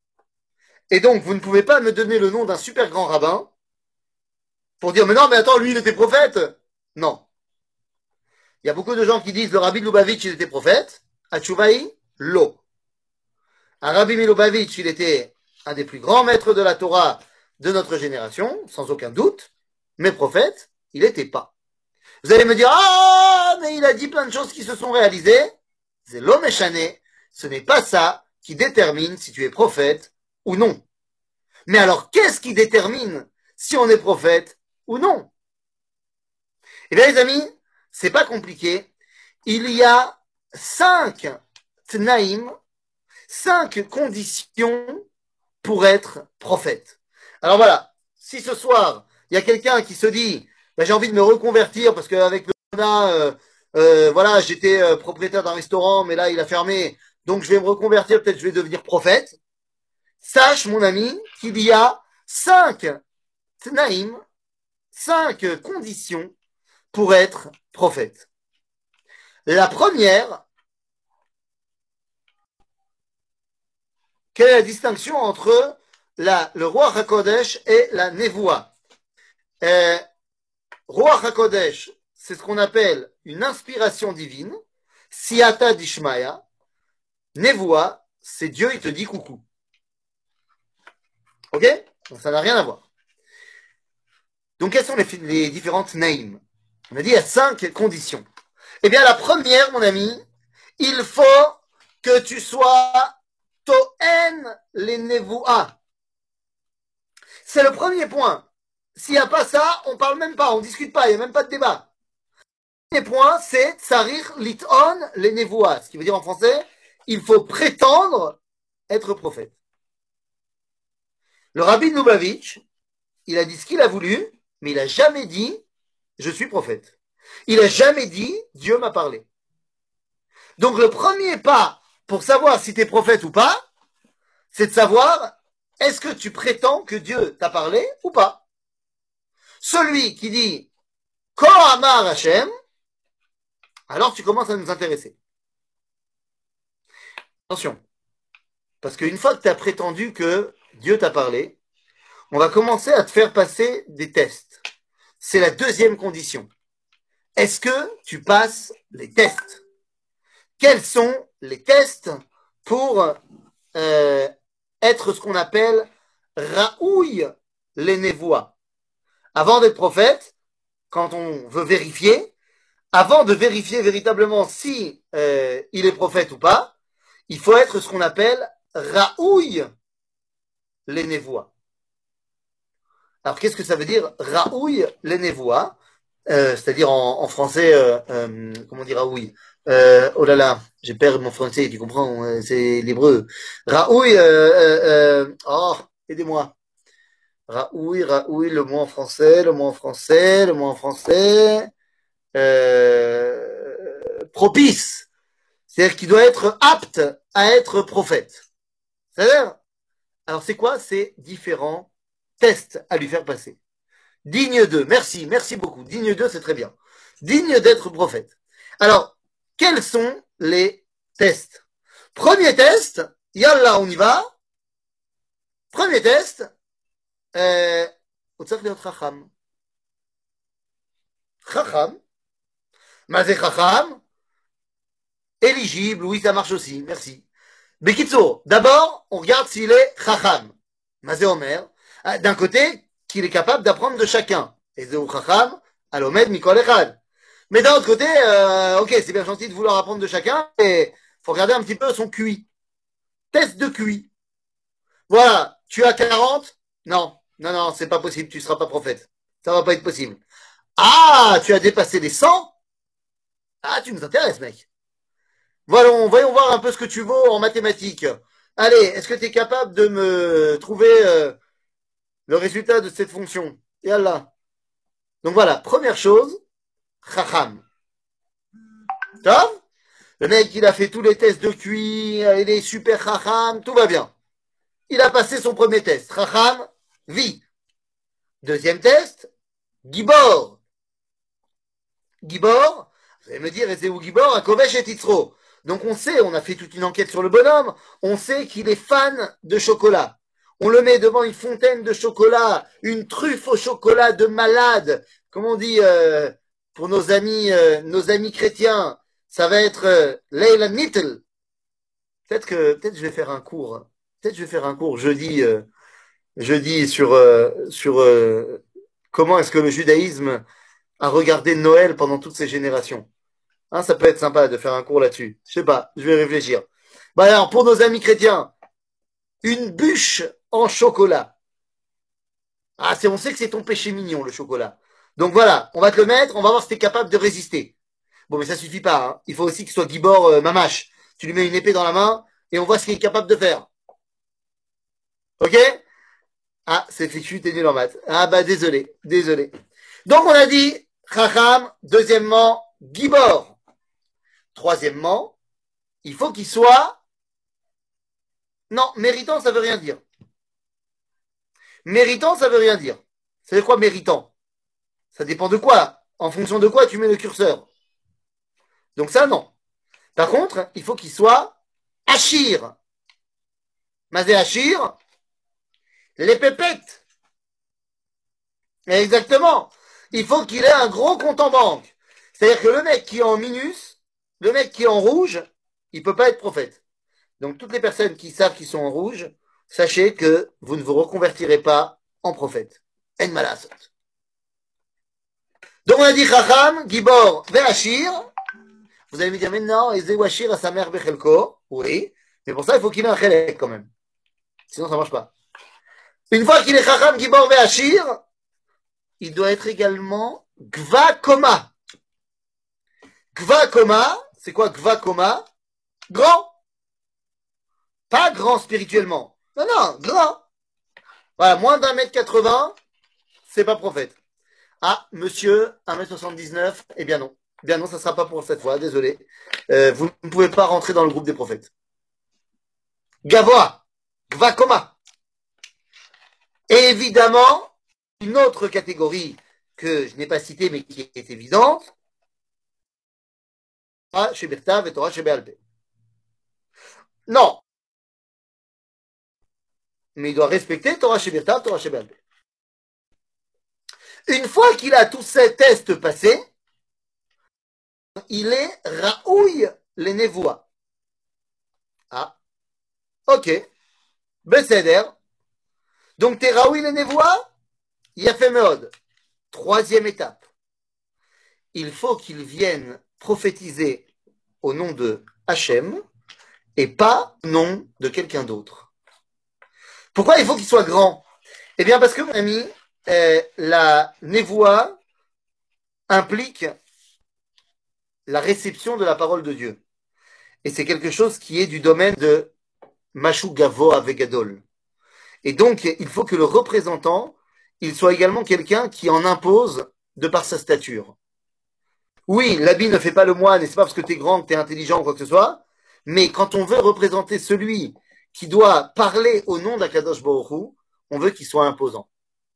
A: Et donc, vous ne pouvez pas me donner le nom d'un super grand rabbin pour dire, mais non, mais attends, lui, il était prophète. Non. Il y a beaucoup de gens qui disent, le rabbi de Lubavitch, il était prophète. Atchouvaï, l'eau. Un rabbi Milubavitch, il était un des plus grands maîtres de la Torah de notre génération, sans aucun doute, mais prophète, il n'était pas. Vous allez me dire, ah, mais il a dit plein de choses qui se sont réalisées. C'est l'homme échané. Ce n'est pas ça qui détermine si tu es prophète ou non. Mais alors, qu'est-ce qui détermine si on est prophète ou non? Eh bien, les amis, c'est pas compliqué. Il y a cinq tnaïm, cinq conditions pour être prophète. Alors voilà, si ce soir, il y a quelqu'un qui se dit, ben, j'ai envie de me reconvertir parce qu'avec le corona, euh, euh, voilà, j'étais euh, propriétaire d'un restaurant, mais là, il a fermé, donc je vais me reconvertir, peut-être je vais devenir prophète. Sache, mon ami, qu'il y a cinq tnaïm, cinq conditions pour être prophète. La première, quelle est la distinction entre la, le roi HaKodesh et la Nevoa? euh, Ruach HaKodesh, c'est ce qu'on appelle une inspiration divine. Siata d'Ishmaïa. Nevoa, c'est Dieu, il te dit coucou. Ok? Donc ça n'a rien à voir. Donc quelles sont les, les différentes names? On a dit il y a cinq conditions. Eh bien la première, mon ami, il faut que tu sois Toen les Nevoa. C'est le premier point. S'il n'y a pas ça, on ne parle même pas, on ne discute pas, il n'y a même pas de débat. Le premier point, c'est Tsarir Liton les Nevoa. Ce qui veut dire en français, il faut prétendre être prophète. Le rabbi de Lubavitch, il a dit ce qu'il a voulu, mais il n'a jamais dit je suis prophète. Il n'a jamais dit Dieu m'a parlé. Donc le premier pas pour savoir si tu es prophète ou pas, c'est de savoir est-ce que tu prétends que Dieu t'a parlé ou pas. Celui qui dit Ko Amar Hashem, alors tu commences à nous intéresser. Attention, parce qu'une fois que tu as prétendu que Dieu t'a parlé, on va commencer à te faire passer des tests. C'est la deuxième condition. Est-ce que tu passes les tests? Quels sont les tests pour euh, être ce qu'on appelle Raouille les névois? Avant d'être prophète, quand on veut vérifier, avant de vérifier véritablement si euh, il est prophète ou pas, il faut être ce qu'on appelle Raouille les névois. Alors qu'est-ce que ça veut dire Raouille les névois? Euh, c'est-à-dire en, en français, euh, euh, comment dire Raouille? Euh, oh là là, j'ai perdu mon français, tu comprends? euh, C'est l'hébreu. Raouille, euh, euh, euh, oh, aidez-moi. Raouille, Raouille, le mot en français, le mot en français, le mot en français. Euh, propice. C'est-à-dire qu'il doit être apte à être prophète. C'est-à-dire, alors c'est quoi? C'est différents tests à lui faire passer. Digne d'eux, merci, merci beaucoup. Digne d'eux, c'est très bien. Digne d'être prophète. Alors, quels sont les tests? Premier test, yallah, on y va. Premier test, euh, on צריך להיות חכם. חכם, מה זה חכם? Éligible, oui, ça marche aussi, merci. Bekitso, d'abord, on regarde s'il est chacham. Mazé Omer, d'un côté, qu'il est capable d'apprendre de chacun. Et zéou chacham, alomed mikol echad. Mais d'un autre côté, euh, ok, c'est bien gentil de vouloir apprendre de chacun, mais faut regarder un petit peu son Q I. Test de Q I. Voilà, tu as quarante? Non, non, non, c'est pas possible, tu seras pas prophète. Ça va pas être possible. Ah, tu as dépassé les cent? Ah, tu nous intéresses, mec. Voyons, voyons voir un peu ce que tu vaux en mathématiques. Allez, est-ce que tu es capable de me trouver euh, le résultat de cette fonction? Et Allah. Donc voilà, première chose, Chacham. Top. Le mec, il a fait tous les tests de Q I, il est super Chacham, tout va bien. Il a passé son premier test. Chacham, vie. Deuxième test, Gibor. Gibor, vous allez me dire, et c'est où Gibor? À Kovesh et Titzro. Donc on sait, on a fait toute une enquête sur le bonhomme, on sait qu'il est fan de chocolat. On le met devant une fontaine de chocolat, une truffe au chocolat de malade. Comme on dit euh, pour nos amis, euh, nos amis chrétiens, ça va être euh, Leila Nittel. Peut-être que peut-être je vais faire un cours. Peut-être je vais faire un cours jeudi, euh, jeudi sur euh, sur euh, comment est-ce que le judaïsme a regardé Noël pendant toutes ces générations. Hein, ça peut être sympa de faire un cours là-dessus. Je sais pas, je vais réfléchir. Bah alors, pour nos amis chrétiens, une bûche en chocolat. Ah, c'est, on sait que c'est ton péché mignon, le chocolat. Donc voilà, on va te le mettre, on va voir si t'es capable de résister. Bon, mais ça suffit pas, hein. Il faut aussi qu'il soit Gibor euh, Mamache. Tu lui mets une épée dans la main et on voit ce qu'il est capable de faire. Ok? Ah, c'est fichu, t'es nul en maths. Ah bah désolé, désolé. Donc on a dit Chacham, deuxièmement, Gibor. Troisièmement, il faut qu'il soit... Non, méritant, ça veut rien dire. Méritant, ça veut rien dire. C'est quoi méritant? Ça dépend de quoi. En fonction de quoi tu mets le curseur. Donc ça, non. Par contre, il faut qu'il soit Achir. Mazé Achir, les pépettes. Exactement. Il faut qu'il ait un gros compte en banque. C'est-à-dire que le mec qui est en minus, le mec qui est en rouge, il peut pas être prophète. Donc toutes les personnes qui savent qu'ils sont en rouge, sachez que vous ne vous reconvertirez pas en prophète. En malasot. Donc on a dit Chacham, Gibor, Ve'achir. Vous allez me dire, mais non, Eze Wachir à sa mère Bechelko. Oui, mais pour ça, il faut qu'il ait un Chelek quand même. Sinon, ça marche pas. Une fois qu'il est Chacham, Gibor, Ve'achir, il doit être également Gva Koma. Gva Koma, c'est quoi Gva Koma? Grand. Pas grand spirituellement. Non, non, grand. Voilà, moins d'un mètre quatre-vingts, c'est pas prophète. Ah, monsieur, un mètre soixante-dix-neuf, eh bien non. Eh bien non, ça sera pas pour cette fois, désolé. Euh, vous ne pouvez pas rentrer dans le groupe des prophètes. Gavoa, Gvakoma. Et évidemment, une autre catégorie que je n'ai pas citée mais qui est évidente, Torah chez Bertav et Torah chez Béalpé. Non. Mais il doit respecter Torah Shebirta, Torah Shebal. Une fois qu'il a tous ces tests passés, il est Raouille les Nevoa. Ah, ok. Besséder. Donc t'es Raouille les Nevoa, il a fait Meod. Troisième étape. Il faut qu'il vienne prophétiser au nom de Hachem et pas au nom de quelqu'un d'autre. Pourquoi il faut qu'il soit grand? Eh bien parce que, mon ami, euh, la névoie implique la réception de la parole de Dieu. Et c'est quelque chose qui est du domaine de Mashu Gavo Avegadol. Et donc, il faut que le représentant, il soit également quelqu'un qui en impose de par sa stature. Oui, l'habit ne fait pas le moine, et c'est pas parce que tu es grand, que tu es intelligent ou quoi que ce soit, mais quand on veut représenter celui qui doit parler au nom d'Akadosh Baruch Hu, on veut qu'il soit imposant.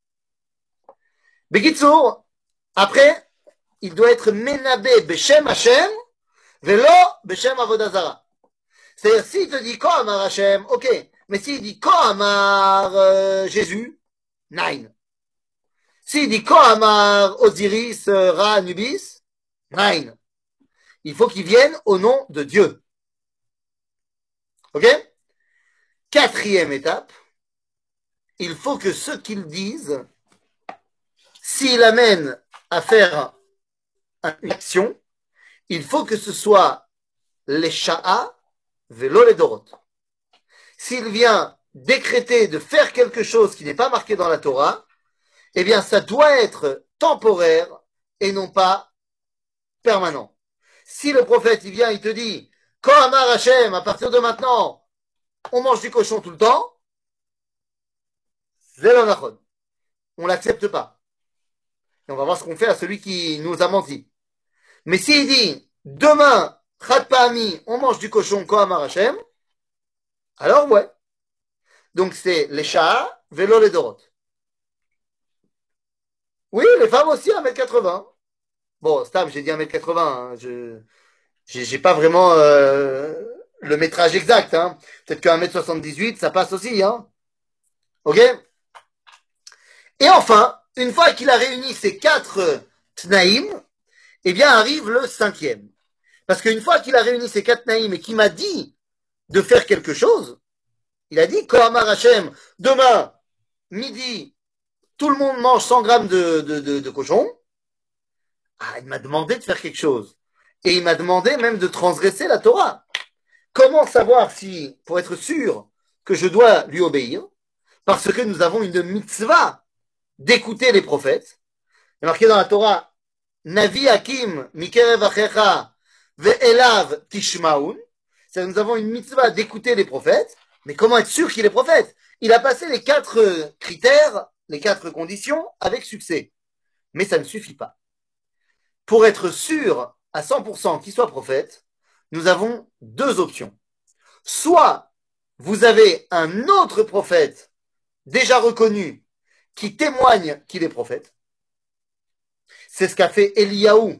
A: Begitsour, après, il doit être menabé Beshem Hashem, velo Beshem Avodazara. C'est-à-dire, s'il te dit Ko Amar Hashem, ok, mais s'il dit Ko Amar euh, Jésus, nine. S'il dit Ko Amar Osiris euh, Ra Anubis, nine. Il faut qu'il vienne au nom de Dieu. Ok? Quatrième étape, il faut que ce qu'ils disent, s'il amène à faire une action, il faut que ce soit les sha'a velo les dorot. S'il vient décréter de faire quelque chose qui n'est pas marqué dans la Torah, eh bien, ça doit être temporaire et non pas permanent. Si le prophète, il vient, il te dit, Ko Amar Hashem, à partir de maintenant, on mange du cochon tout le temps, Zelonachon. On l'accepte pas. Et on va voir ce qu'on fait à celui qui nous a menti. Mais s'il dit, demain, Chad Pahami, on mange du cochon Ko Amar Hashem, alors ouais. Donc c'est les Sha'a, vélo les Dorot. Oui, les femmes aussi, un mètre quatre-vingts. Bon, Stam, j'ai dit un mètre quatre-vingts. Hein. Je j'ai pas vraiment euh, le métrage exact. Hein. Peut-être qu'un mètre soixante-dix-huit, ça passe aussi. Hein. OK? Et enfin, une fois qu'il a réuni ces quatre Tnaïm, eh bien arrive le cinquième. Parce qu'une fois qu'il a réuni ces quatre Tnaïm et qu'il m'a dit de faire quelque chose, il a dit, Kohamar Hashem, demain, midi, tout le monde mange cent grammes de, de, de, de cochon. Ah, il m'a demandé de faire quelque chose. Et il m'a demandé même de transgresser la Torah. Comment savoir si, pour être sûr que je dois lui obéir, parce que nous avons une mitzvah d'écouter les prophètes. Il est marqué dans la Torah, Navi Hakim Mikerev Achecha Ve'elav Tishmaun. C'est-à-dire nous avons une mitzvah d'écouter les prophètes, mais comment être sûr qu'il est prophète? Il a passé les quatre critères, les quatre conditions avec succès. Mais ça ne suffit pas. Pour être sûr à cent pour cent qu'il soit prophète, nous avons deux options. Soit vous avez un autre prophète déjà reconnu qui témoigne qu'il est prophète. C'est ce qu'a fait Eliyahu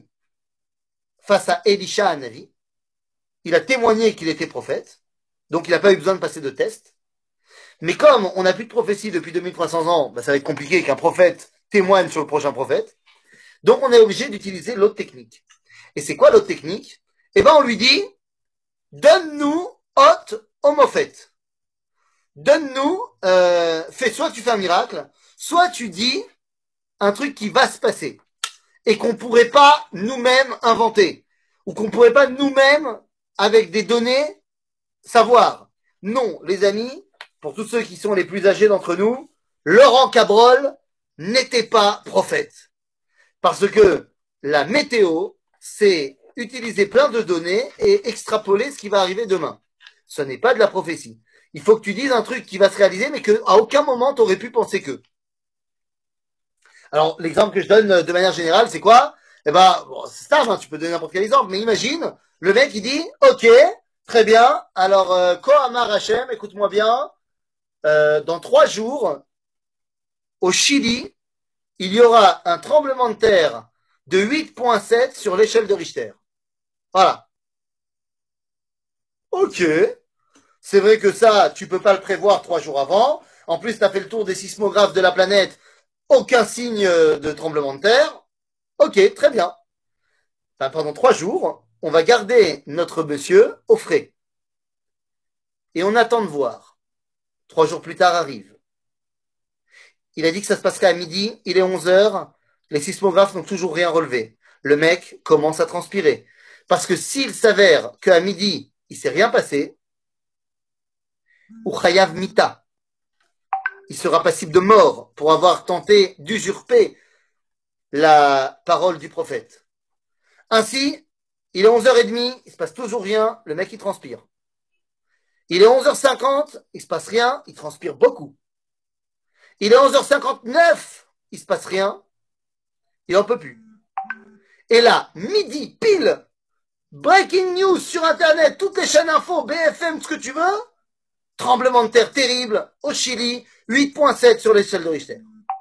A: face à Elisha Hanavi. Il a témoigné qu'il était prophète, donc il n'a pas eu besoin de passer de test. Mais comme on n'a plus de prophétie depuis deux mille trois cents ans, bah ça va être compliqué qu'un prophète témoigne sur le prochain prophète. Donc on est obligé d'utiliser l'autre technique. Et c'est quoi l'autre technique? Eh bien on lui dit, donne-nous hot homophète. Donne-nous, euh, fais, soit tu fais un miracle, soit tu dis un truc qui va se passer et qu'on ne pourrait pas nous-mêmes inventer ou qu'on ne pourrait pas nous-mêmes, avec des données, savoir. Non, les amis, pour tous ceux qui sont les plus âgés d'entre nous, Laurent Cabrol n'était pas prophète. Parce que la météo, c'est utiliser plein de données et extrapoler ce qui va arriver demain. Ce n'est pas de la prophétie. Il faut que tu dises un truc qui va se réaliser, mais qu'à aucun moment tu aurais pu penser que. Alors, l'exemple que je donne de manière générale, c'est quoi? Eh ben, bon, c'est ça, hein, tu peux donner n'importe quel exemple, mais imagine, le mec, il dit, ok, très bien, alors, euh, Ko Amar Hashem, écoute-moi bien, euh, dans trois jours, au Chili, il y aura un tremblement de terre de huit virgule sept sur l'échelle de Richter. Voilà. Ok. C'est vrai que ça, tu peux pas le prévoir trois jours avant. En plus, tu as fait le tour des sismographes de la planète, aucun signe de tremblement de terre. Ok, très bien. Enfin, pendant trois jours, on va garder notre monsieur au frais. Et on attend de voir. Trois jours plus tard arrive. Il a dit que ça se passerait à midi, il est onze heures, les sismographes n'ont toujours rien relevé. Le mec commence à transpirer. Parce que s'il s'avère qu'à midi, il s'est rien passé, ou Chayav Mita, il sera passible de mort pour avoir tenté d'usurper la parole du prophète. Ainsi, il est onze heures trente, il se passe toujours rien, le mec il transpire. Il est onze heures cinquante, il se passe rien, il transpire beaucoup. Il est onze heures cinquante-neuf, il se passe rien, il en peut plus. Et là, midi, pile, breaking news sur Internet, toutes les chaînes info, B F M, ce que tu veux, tremblement de terre terrible au Chili, huit virgule sept sur l'échelle de Richter.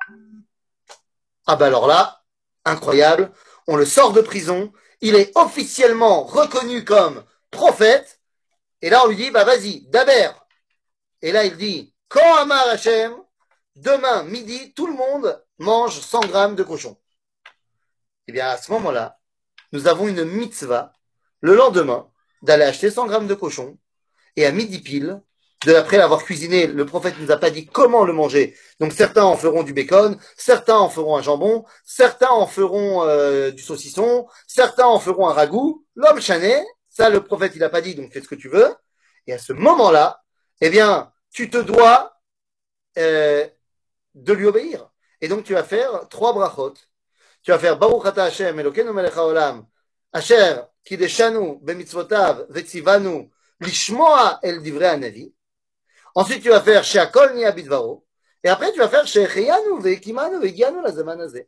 A: Ah bah alors là, incroyable, on le sort de prison, il est officiellement reconnu comme prophète, et là on lui dit, bah vas-y, Daber. Et là il dit, quand Amar Hashem, demain midi, tout le monde mange cent grammes de cochon. Et bien à ce moment-là, nous avons une mitzvah, le lendemain, d'aller acheter cent grammes de cochon, et à midi pile, de après l'avoir cuisiné, le prophète ne nous a pas dit comment le manger. Donc certains en feront du bacon, certains en feront un jambon, certains en feront euh, du saucisson, certains en feront un ragoût. L'homme chané, ça le prophète il n'a pas dit, donc fais ce que tu veux. Et à ce moment-là, eh bien, tu te dois euh, de lui obéir. Et donc tu vas faire trois brachot. Tu vas faire Baruch ata Hashem Elokeinu melech haolam asher kideshanu bemitzvotav vetzivanu lishmoa el divrei hanavi. Ensuite, tu vas faire Sheakol Nia Bidvaro. Et après, tu vas faire Shecheyanu Vekimanu Vegianu la Zaman Hazeh.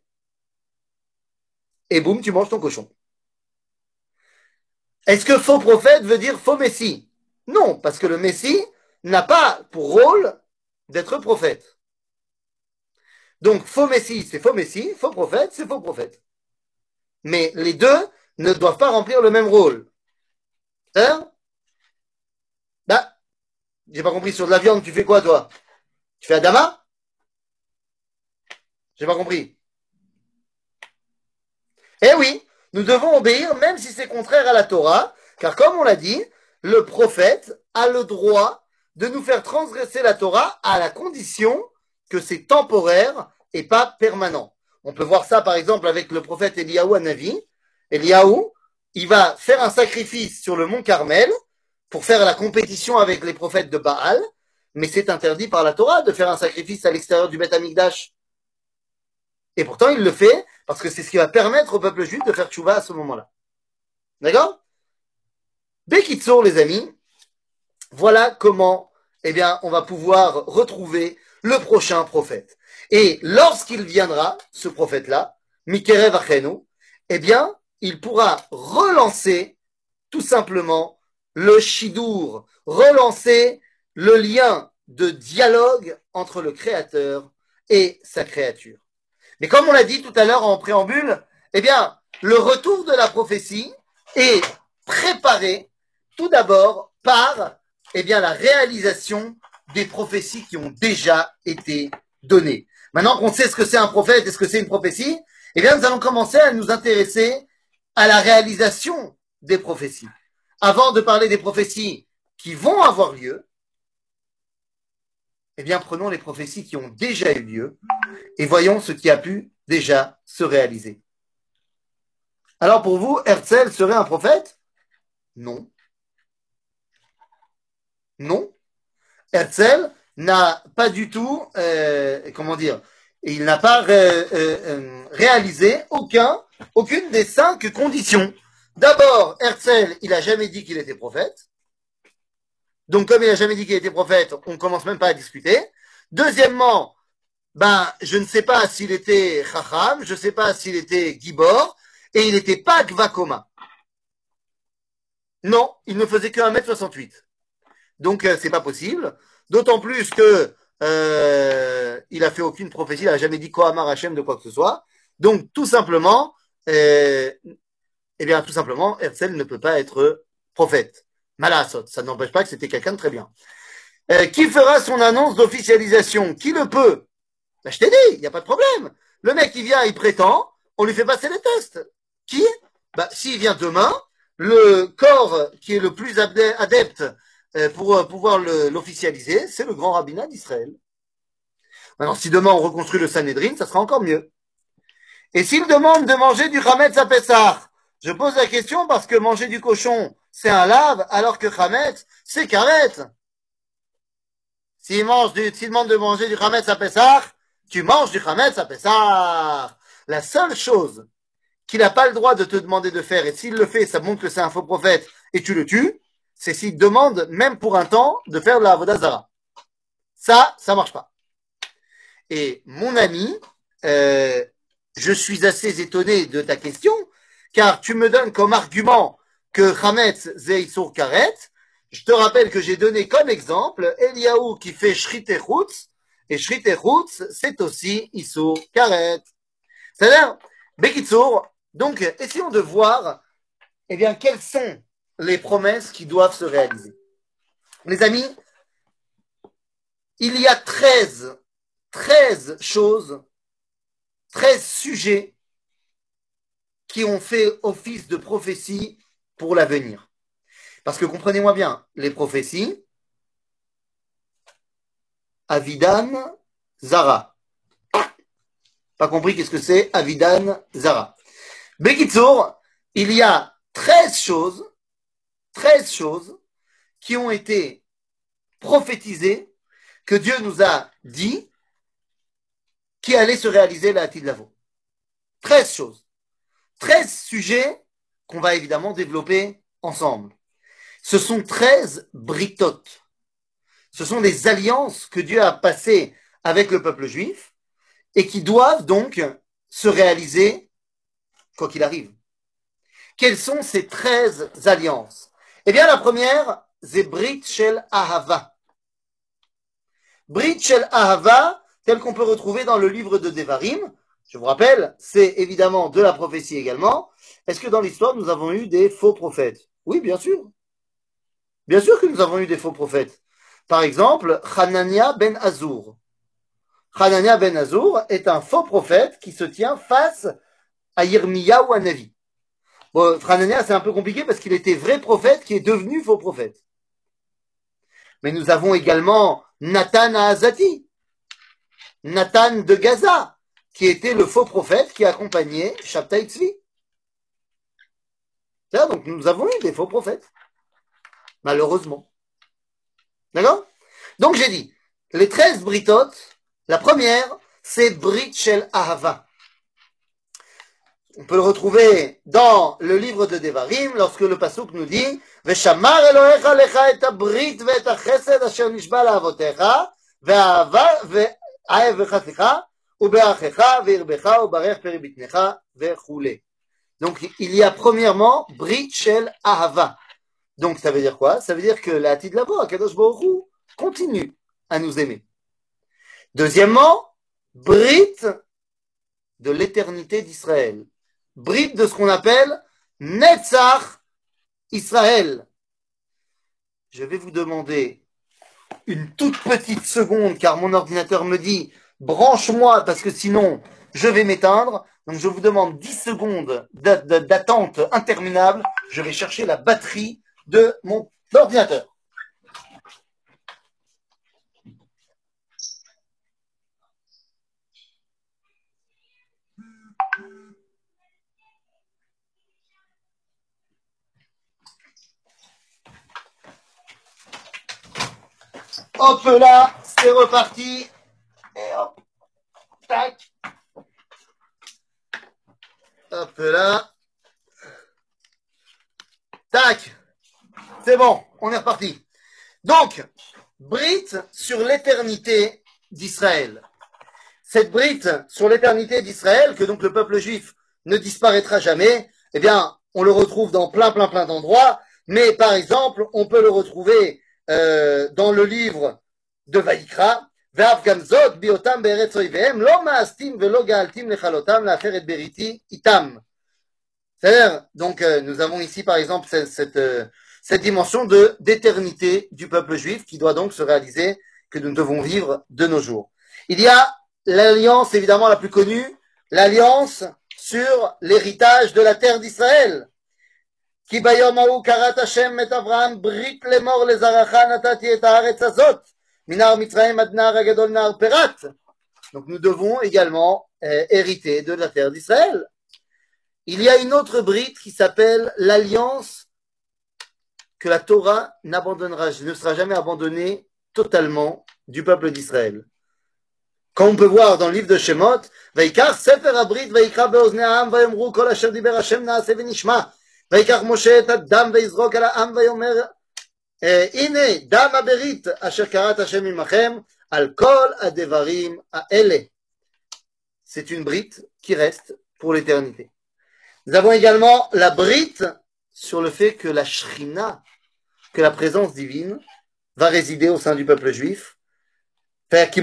A: Et boum, tu manges ton cochon. Est-ce que faux prophète veut dire faux messie? Non, parce que le messie n'a pas pour rôle d'être prophète. Donc, faux messie, c'est faux messie, faux prophète, c'est faux prophète. Mais les deux ne doivent pas remplir le même rôle. Hein? Bah, j'ai pas compris, sur de la viande, tu fais quoi, toi? Tu fais Adama? J'ai pas compris. Eh oui, nous devons obéir même si c'est contraire à la Torah, car comme on l'a dit, le prophète a le droit de nous faire transgresser la Torah à la condition que c'est temporaire et pas permanent. On peut voir ça par exemple avec le prophète Eliyahu Hanavi. Eliyahu, il va faire un sacrifice sur le mont Carmel pour faire la compétition avec les prophètes de Baal, mais c'est interdit par la Torah de faire un sacrifice à l'extérieur du Beth Amikdash. Et pourtant, il le fait parce que c'est ce qui va permettre au peuple juif de faire tchouva à ce moment-là. D'accord? Bekitsour, les amis, voilà comment, eh bien, on va pouvoir retrouver le prochain prophète. Et lorsqu'il viendra, ce prophète-là, Mikerev Achenu, eh bien, il pourra relancer tout simplement le shidour, relancer le lien de dialogue entre le Créateur et sa créature. Mais comme on l'a dit tout à l'heure en préambule, eh bien, le retour de la prophétie est préparé tout d'abord par, eh bien, la réalisation des prophéties qui ont déjà été données. Maintenant qu'on sait ce que c'est un prophète et ce que c'est une prophétie, eh bien, nous allons commencer à nous intéresser à la réalisation des prophéties. Avant de parler des prophéties qui vont avoir lieu, eh bien, prenons les prophéties qui ont déjà eu lieu et voyons ce qui a pu déjà se réaliser. Alors pour vous, Herzl serait un prophète? Non. Non. Herzl n'a pas du tout, euh, comment dire, il n'a pas ré, euh, réalisé aucun, aucune des cinq conditions. D'abord, Herzl, il n'a jamais dit qu'il était prophète. Donc comme il n'a jamais dit qu'il était prophète, on ne commence même pas à discuter. Deuxièmement, ben, je ne sais pas s'il était Chacham, je ne sais pas s'il était Gibor, et il n'était pas Gvakoma. Non, il ne faisait que un mètre soixante-huit. Donc, euh, c'est pas possible. D'autant plus que euh, il a fait aucune prophétie, il n'a jamais dit Kohamar Hashem de quoi que ce soit. Donc, tout simplement, euh, eh bien, tout simplement, Herzl ne peut pas être prophète. Malasot, ça n'empêche pas que c'était quelqu'un de très bien. Euh, qui fera son annonce d'officialisation? Qui le peut? Ben, je t'ai dit, il n'y a pas de problème. Le mec, il vient, il prétend, on lui fait passer les tests. Qui? Ben, s'il vient demain, le corps qui est le plus adepte euh, pour euh, pouvoir l'officialiser, c'est le grand rabbinat d'Israël. Maintenant, si demain on reconstruit le Sanhedrin, ça sera encore mieux. Et s'il demande de manger du Hametz à Pessah, je pose la question parce que manger du cochon, c'est un lave, alors que Hametz, c'est karet. S'il mange du, s'il demande de manger du Hametz à Pessah, tu manges du Hametz à Pessah. La seule chose qu'il n'a pas le droit de te demander de faire, et s'il le fait, ça montre que c'est un faux prophète, et tu le tues, c'est s'il demande, même pour un temps, de faire de la Avodah Zara. Ça, ça marche pas. Et mon ami, euh, je suis assez étonné de ta question, car tu me donnes comme argument que Hametz Zeisur Karet. Je te rappelle que j'ai donné comme exemple Eliaou qui fait Shrit Echutz, et Shrit Echutz, c'est aussi Isur Karet. C'est-à-dire, Bekitsour, donc essayons de voir, eh bien, quelles sont les promesses qui doivent se réaliser. Les amis, il y a treize, treize choses, treize sujets qui ont fait office de prophétie pour l'avenir. Parce que comprenez-moi bien, les prophéties, Avidan, Zara. Pas compris qu'est-ce que c'est Avidan, Zara. Bekitsour, il y a treize choses, treize choses qui ont été prophétisées, que Dieu nous a dit, qui allaient se réaliser la Hatid Lavo. treize choses. treize sujets qu'on va évidemment développer ensemble. Ce sont treize britotes. Ce sont des alliances que Dieu a passées avec le peuple juif et qui doivent donc se réaliser quoi qu'il arrive. Quelles sont ces treize alliances? Eh bien, la première, c'est Brit Shel Ahava. Brit Shel Ahava, tel qu'on peut retrouver dans le livre de Devarim. Je vous rappelle, c'est évidemment de la prophétie également. Est-ce que dans l'histoire, nous avons eu des faux prophètes? Oui, bien sûr. Bien sûr que nous avons eu des faux prophètes. Par exemple, Hanania ben Azur. Hanania ben Azur est un faux prophète qui se tient face à Yirmiya ou à Navi. Bon, Hanania, c'est un peu compliqué parce qu'il était vrai prophète qui est devenu faux prophète. Mais nous avons également Nathan à Azati, Nathan de Gaza, qui était le faux prophète qui accompagnait Shabtai Tzvi. Donc nous avons eu des faux prophètes, malheureusement. D'accord? Donc j'ai dit, les treize britotes, la première, c'est Brit Shel Ahava. On peut le retrouver dans le livre de Devarim, lorsque le pasuk nous dit Veshamar Elohecha lecha et abrit ve'et hachesed asher nishba la'avotecha ve'ahava ve'ahevecha slicha ube'achecha ve'irbecha u'barech peri bitnecha ve'chule. Donc il y a premièrement Brit Shel Ahava. Donc ça veut dire quoi? Ça veut dire que la Hatid Lavo, Akadosh Baruch Hu, continue à nous aimer. Deuxièmement, Brit de l'éternité d'Israël. Brit de ce qu'on appelle Netzach Israël. Je vais vous demander une toute petite seconde car mon ordinateur me dit branche-moi parce que sinon je vais m'éteindre. Donc je vous demande dix secondes d'attente interminable. Je vais chercher la batterie de mon ordinateur. Hop là, c'est reparti. Et hop, tac. Hop là. Tac. C'est bon, on est reparti. Donc, Brit sur l'éternité d'Israël. Cette Brit sur l'éternité d'Israël, que donc le peuple juif ne disparaîtra jamais, eh bien, on le retrouve dans plein, plein, plein d'endroits. Mais par exemple, on peut le retrouver euh, dans le livre de Vaïkra. C'est-à-dire, donc euh, nous avons ici par exemple cette, cette, cette dimension de d'éternité du peuple juif qui doit donc se réaliser, que nous devons vivre de nos jours. Il y a l'alliance évidemment la plus connue, l'alliance sur l'héritage de la terre d'Israël. Ki bayom hahu karat Hashem et Avraham brit lemor lezaracha natati et haaretz hazot minar Mitzrayim ad nahar hagadol nahar Perat. Donc nous devons également euh, hériter de la terre d'Israël. Il y a une autre brite qui s'appelle l'alliance que la Torah n'abandonnera, ne sera jamais abandonnée totalement du peuple d'Israël. Comme on peut voir dans le livre de Shemot, Vaikar Sefer Abrit, Vaikra Beozne Ha'am, Vayomru Kol Asher Diber Hashem Naase Venishma, Vaikar Moshe et Adam, Vaizrok Al Ha'am, Vayomer, Ine, Dam Aberit, Asher Karat Hashem Imachem, Al Kol Adevarim Ha'ele. C'est une brite qui reste pour l'éternité. Nous avons également la brite sur le fait que la Shrina, que la présence divine, va résider au sein du peuple juif. Nous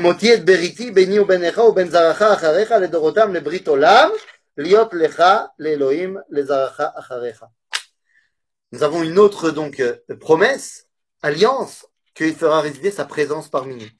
A: avons une autre donc promesse, alliance, qu'il fera résider sa présence parmi nous.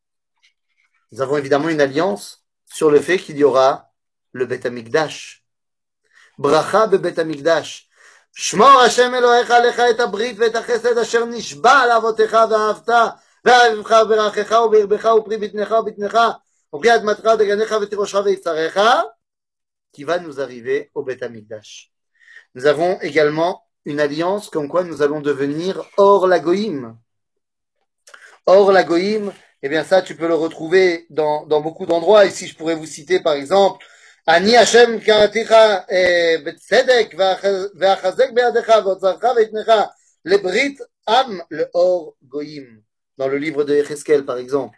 A: Nous avons évidemment une alliance sur le fait qu'il y aura le Beth Amikdash. Bracha be Beth Amikdash. שמור השם אלוהיך עליך את הברית ואת החסד אשר נשבע לאבותיך ואהבת ואהבך וברכך ובירבך ופרי בטנך ובטנך ופרי אדמתך ודגנך ותירושך ויצריך qui va nous arriver au Beth Amikdash. Nous avons également une alliance comme quoi nous allons devenir hors la Goïm. Hors la Goïm, eh bien ça tu peux le retrouver dans, dans beaucoup d'endroits. Ici je pourrais vous citer par exemple אני השם קראתיך בצדק ואחזק בידך ואוצרך ואתנך לברית עם לאור גויים. Dans le livre de Yecheskel par exemple.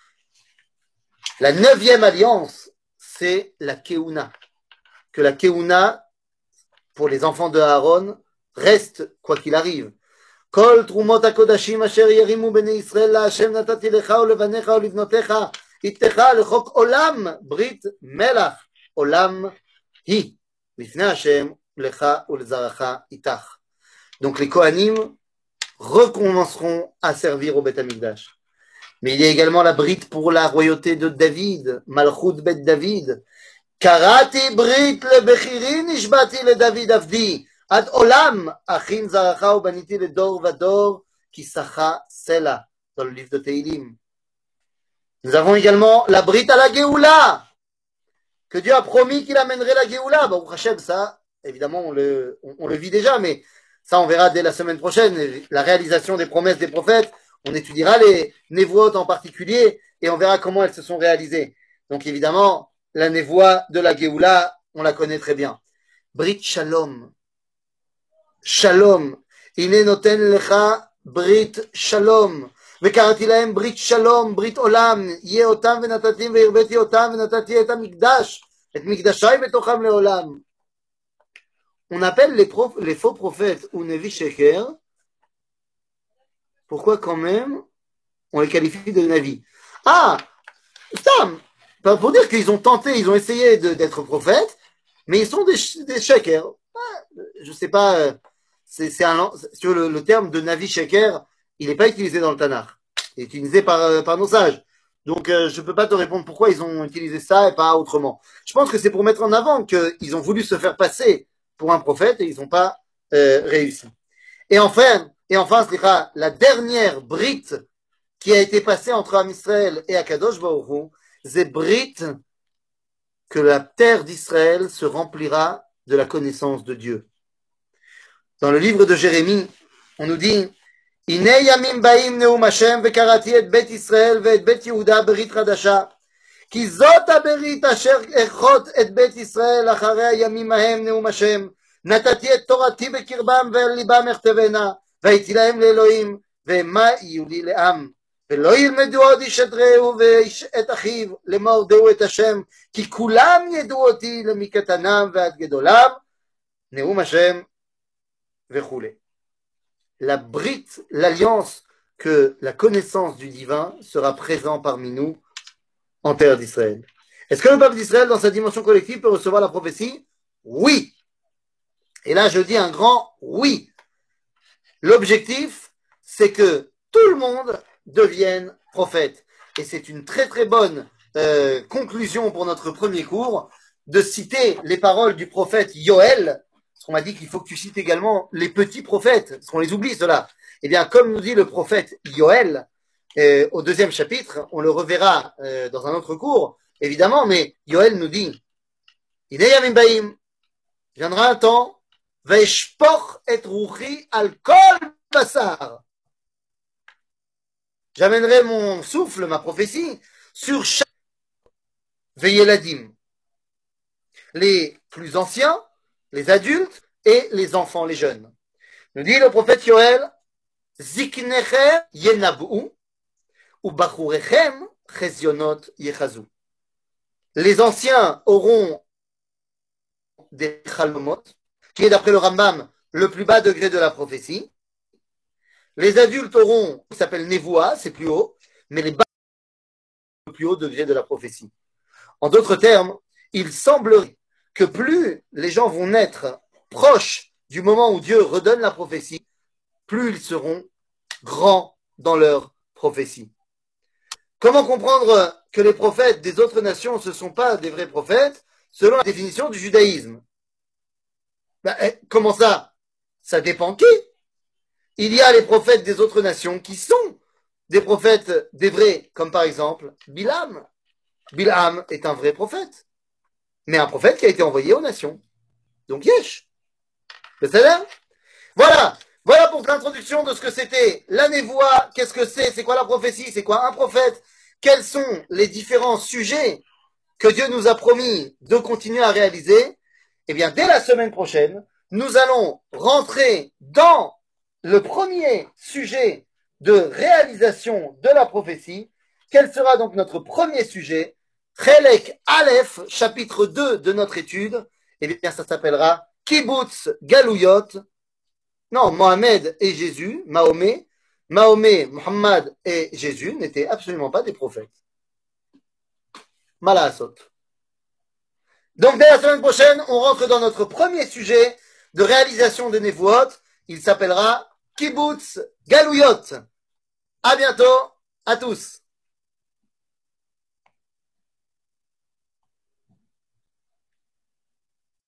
A: La neuvième alliance, c'est la Keuna. Que la Keuna, pour les enfants de Aaron, reste quoi qu'il arrive. כל תרומות הקודשים אשר ירימו בני ישראל להשם נתתי לך ולבניך ולבנותיך איתך לחוק עולם ברית מלך Olam hi, Mifnei Hashem, lecha ou lezaracha itach. Donc les Kohanim recommenceront à servir au Beth Amikdash. Mais il y a également la brite pour la royauté de David, Malchut Bet David. Karati brit lebechiri nishbati le David avdi, ad olam achin zaracha ou baniti le dor vador kisacha sela, dans le livre de Teilim. Nous avons également la brite à la Géoula, que Dieu a promis qu'il amènerait la Géoula. Baruch Hashem, ça, évidemment, on le, on, on le vit déjà, mais ça, on verra dès la semaine prochaine. La réalisation des promesses des prophètes, on étudiera les névoites en particulier, et on verra comment elles se sont réalisées. Donc, évidemment, la névoie de la Géoula, on la connaît très bien. Brit Shalom. Shalom. Ine noten lecha Brit Shalom. וקראתי להם ברית שלום, ברית עולם, יהיה אותם ונתתי והרביתי אותם ונתתי את המקדש, את מקדשי בתוכם לעולם. On appelle les, prof, les faux prophètes ou Nevi Sheker. Pourquoi quand même on les qualifie de Navi? Ah, Stam, pour dire qu'ils ont tenté, ils ont essayé de, d'être prophètes, mais ils sont des, des Sheker. Ah, je sais pas, c'est, c'est un, sur le, le terme de Navi Sheker, il n'est pas utilisé dans le Tanakh. Il est utilisé par, par nos sages. Donc, euh, je ne peux pas te répondre pourquoi ils ont utilisé ça et pas autrement. Je pense que c'est pour mettre en avant qu'ils ont voulu se faire passer pour un prophète et ils n'ont pas euh, réussi. Et enfin, et enfin, c'est la dernière brite qui a été passée entre Am Israël et Akadosh Baruch Hu, c'est brite que la terre d'Israël se remplira de la connaissance de Dieu. Dans le livre de Jérémie, on nous dit הנה ימים באים נאום השם וקראתי את בית ישראל ואת בית יהודה ברית חדשה כי זאת הברית אשר אכרות את בית ישראל אחרי הימים ההם נאום השם נתתי את תורתי בקרבם ועל ליבם אכתבנה והייתי להם לאלוהים ומה יהיו לי לעם ולא ילמדו עוד איש את רעהו ואיש את אחיו לאמור דעו את השם כי כולם ידעו אותי מקטנם ועד גדולם נאום השם וכולי. La brite, l'alliance que la connaissance du divin sera présent parmi nous en terre d'Israël. Est-ce que le peuple d'Israël, dans sa dimension collective, peut recevoir la prophétie? Oui. Et là, je dis un grand oui. L'objectif, c'est que tout le monde devienne prophète. Et c'est une très très bonne euh, conclusion pour notre premier cours de citer les paroles du prophète Yoël, parce qu'on m'a dit qu'il faut que tu cites également les petits prophètes, parce qu'on les oublie cela. Eh bien, comme nous dit le prophète Yoël, euh, au deuxième chapitre, on le reverra euh, dans un autre cours, évidemment, mais Yoël nous dit, Ine yamim baim, viendra un temps, Ve'eshpoch et ruchi al kol basar. J'amènerai mon souffle, ma prophétie, sur chaque Ve'yeladim, les plus anciens, les adultes et les enfants, les jeunes. Nous dit le prophète Yoël, Ziknechem yenabu, ou bachurechem chezionot yechazu. Les anciens auront des chalomot, qui est d'après le Rambam le plus bas degré de la prophétie. Les adultes auront, qui s'appelle Nevoa, c'est plus haut, mais les bas, le plus haut degré de la prophétie. En d'autres termes, il semblerait que plus les gens vont naître proches du moment où Dieu redonne la prophétie, plus ils seront grands dans leur prophétie. Comment comprendre que les prophètes des autres nations ne sont pas des vrais prophètes selon la définition du judaïsme? Ben, comment ça? Ça dépend qui? Il y a les prophètes des autres nations qui sont des prophètes des vrais, comme par exemple Bilam. Bilam est un vrai prophète, mais un prophète qui a été envoyé aux nations. Donc Yesh. Voilà. Voilà pour l'introduction de ce que c'était la névoie. Qu'est-ce que c'est? C'est quoi la prophétie? C'est quoi un prophète? Quels sont les différents sujets que Dieu nous a promis de continuer à réaliser? Eh bien, dès la semaine prochaine, nous allons rentrer dans le premier sujet de réalisation de la prophétie. Quel sera donc notre premier sujet? Chelek Aleph, chapitre deux de notre étude. Eh bien, ça s'appellera Kibbutz Galouyot. Non, Mohamed et Jésus, Mahomet, Mahomet, Muhammad et Jésus n'étaient absolument pas des prophètes. Malasot. Donc, dès la semaine prochaine, on rentre dans notre premier sujet de réalisation des Nevuot. Il s'appellera Kibbutz Galouyot. À bientôt, à tous.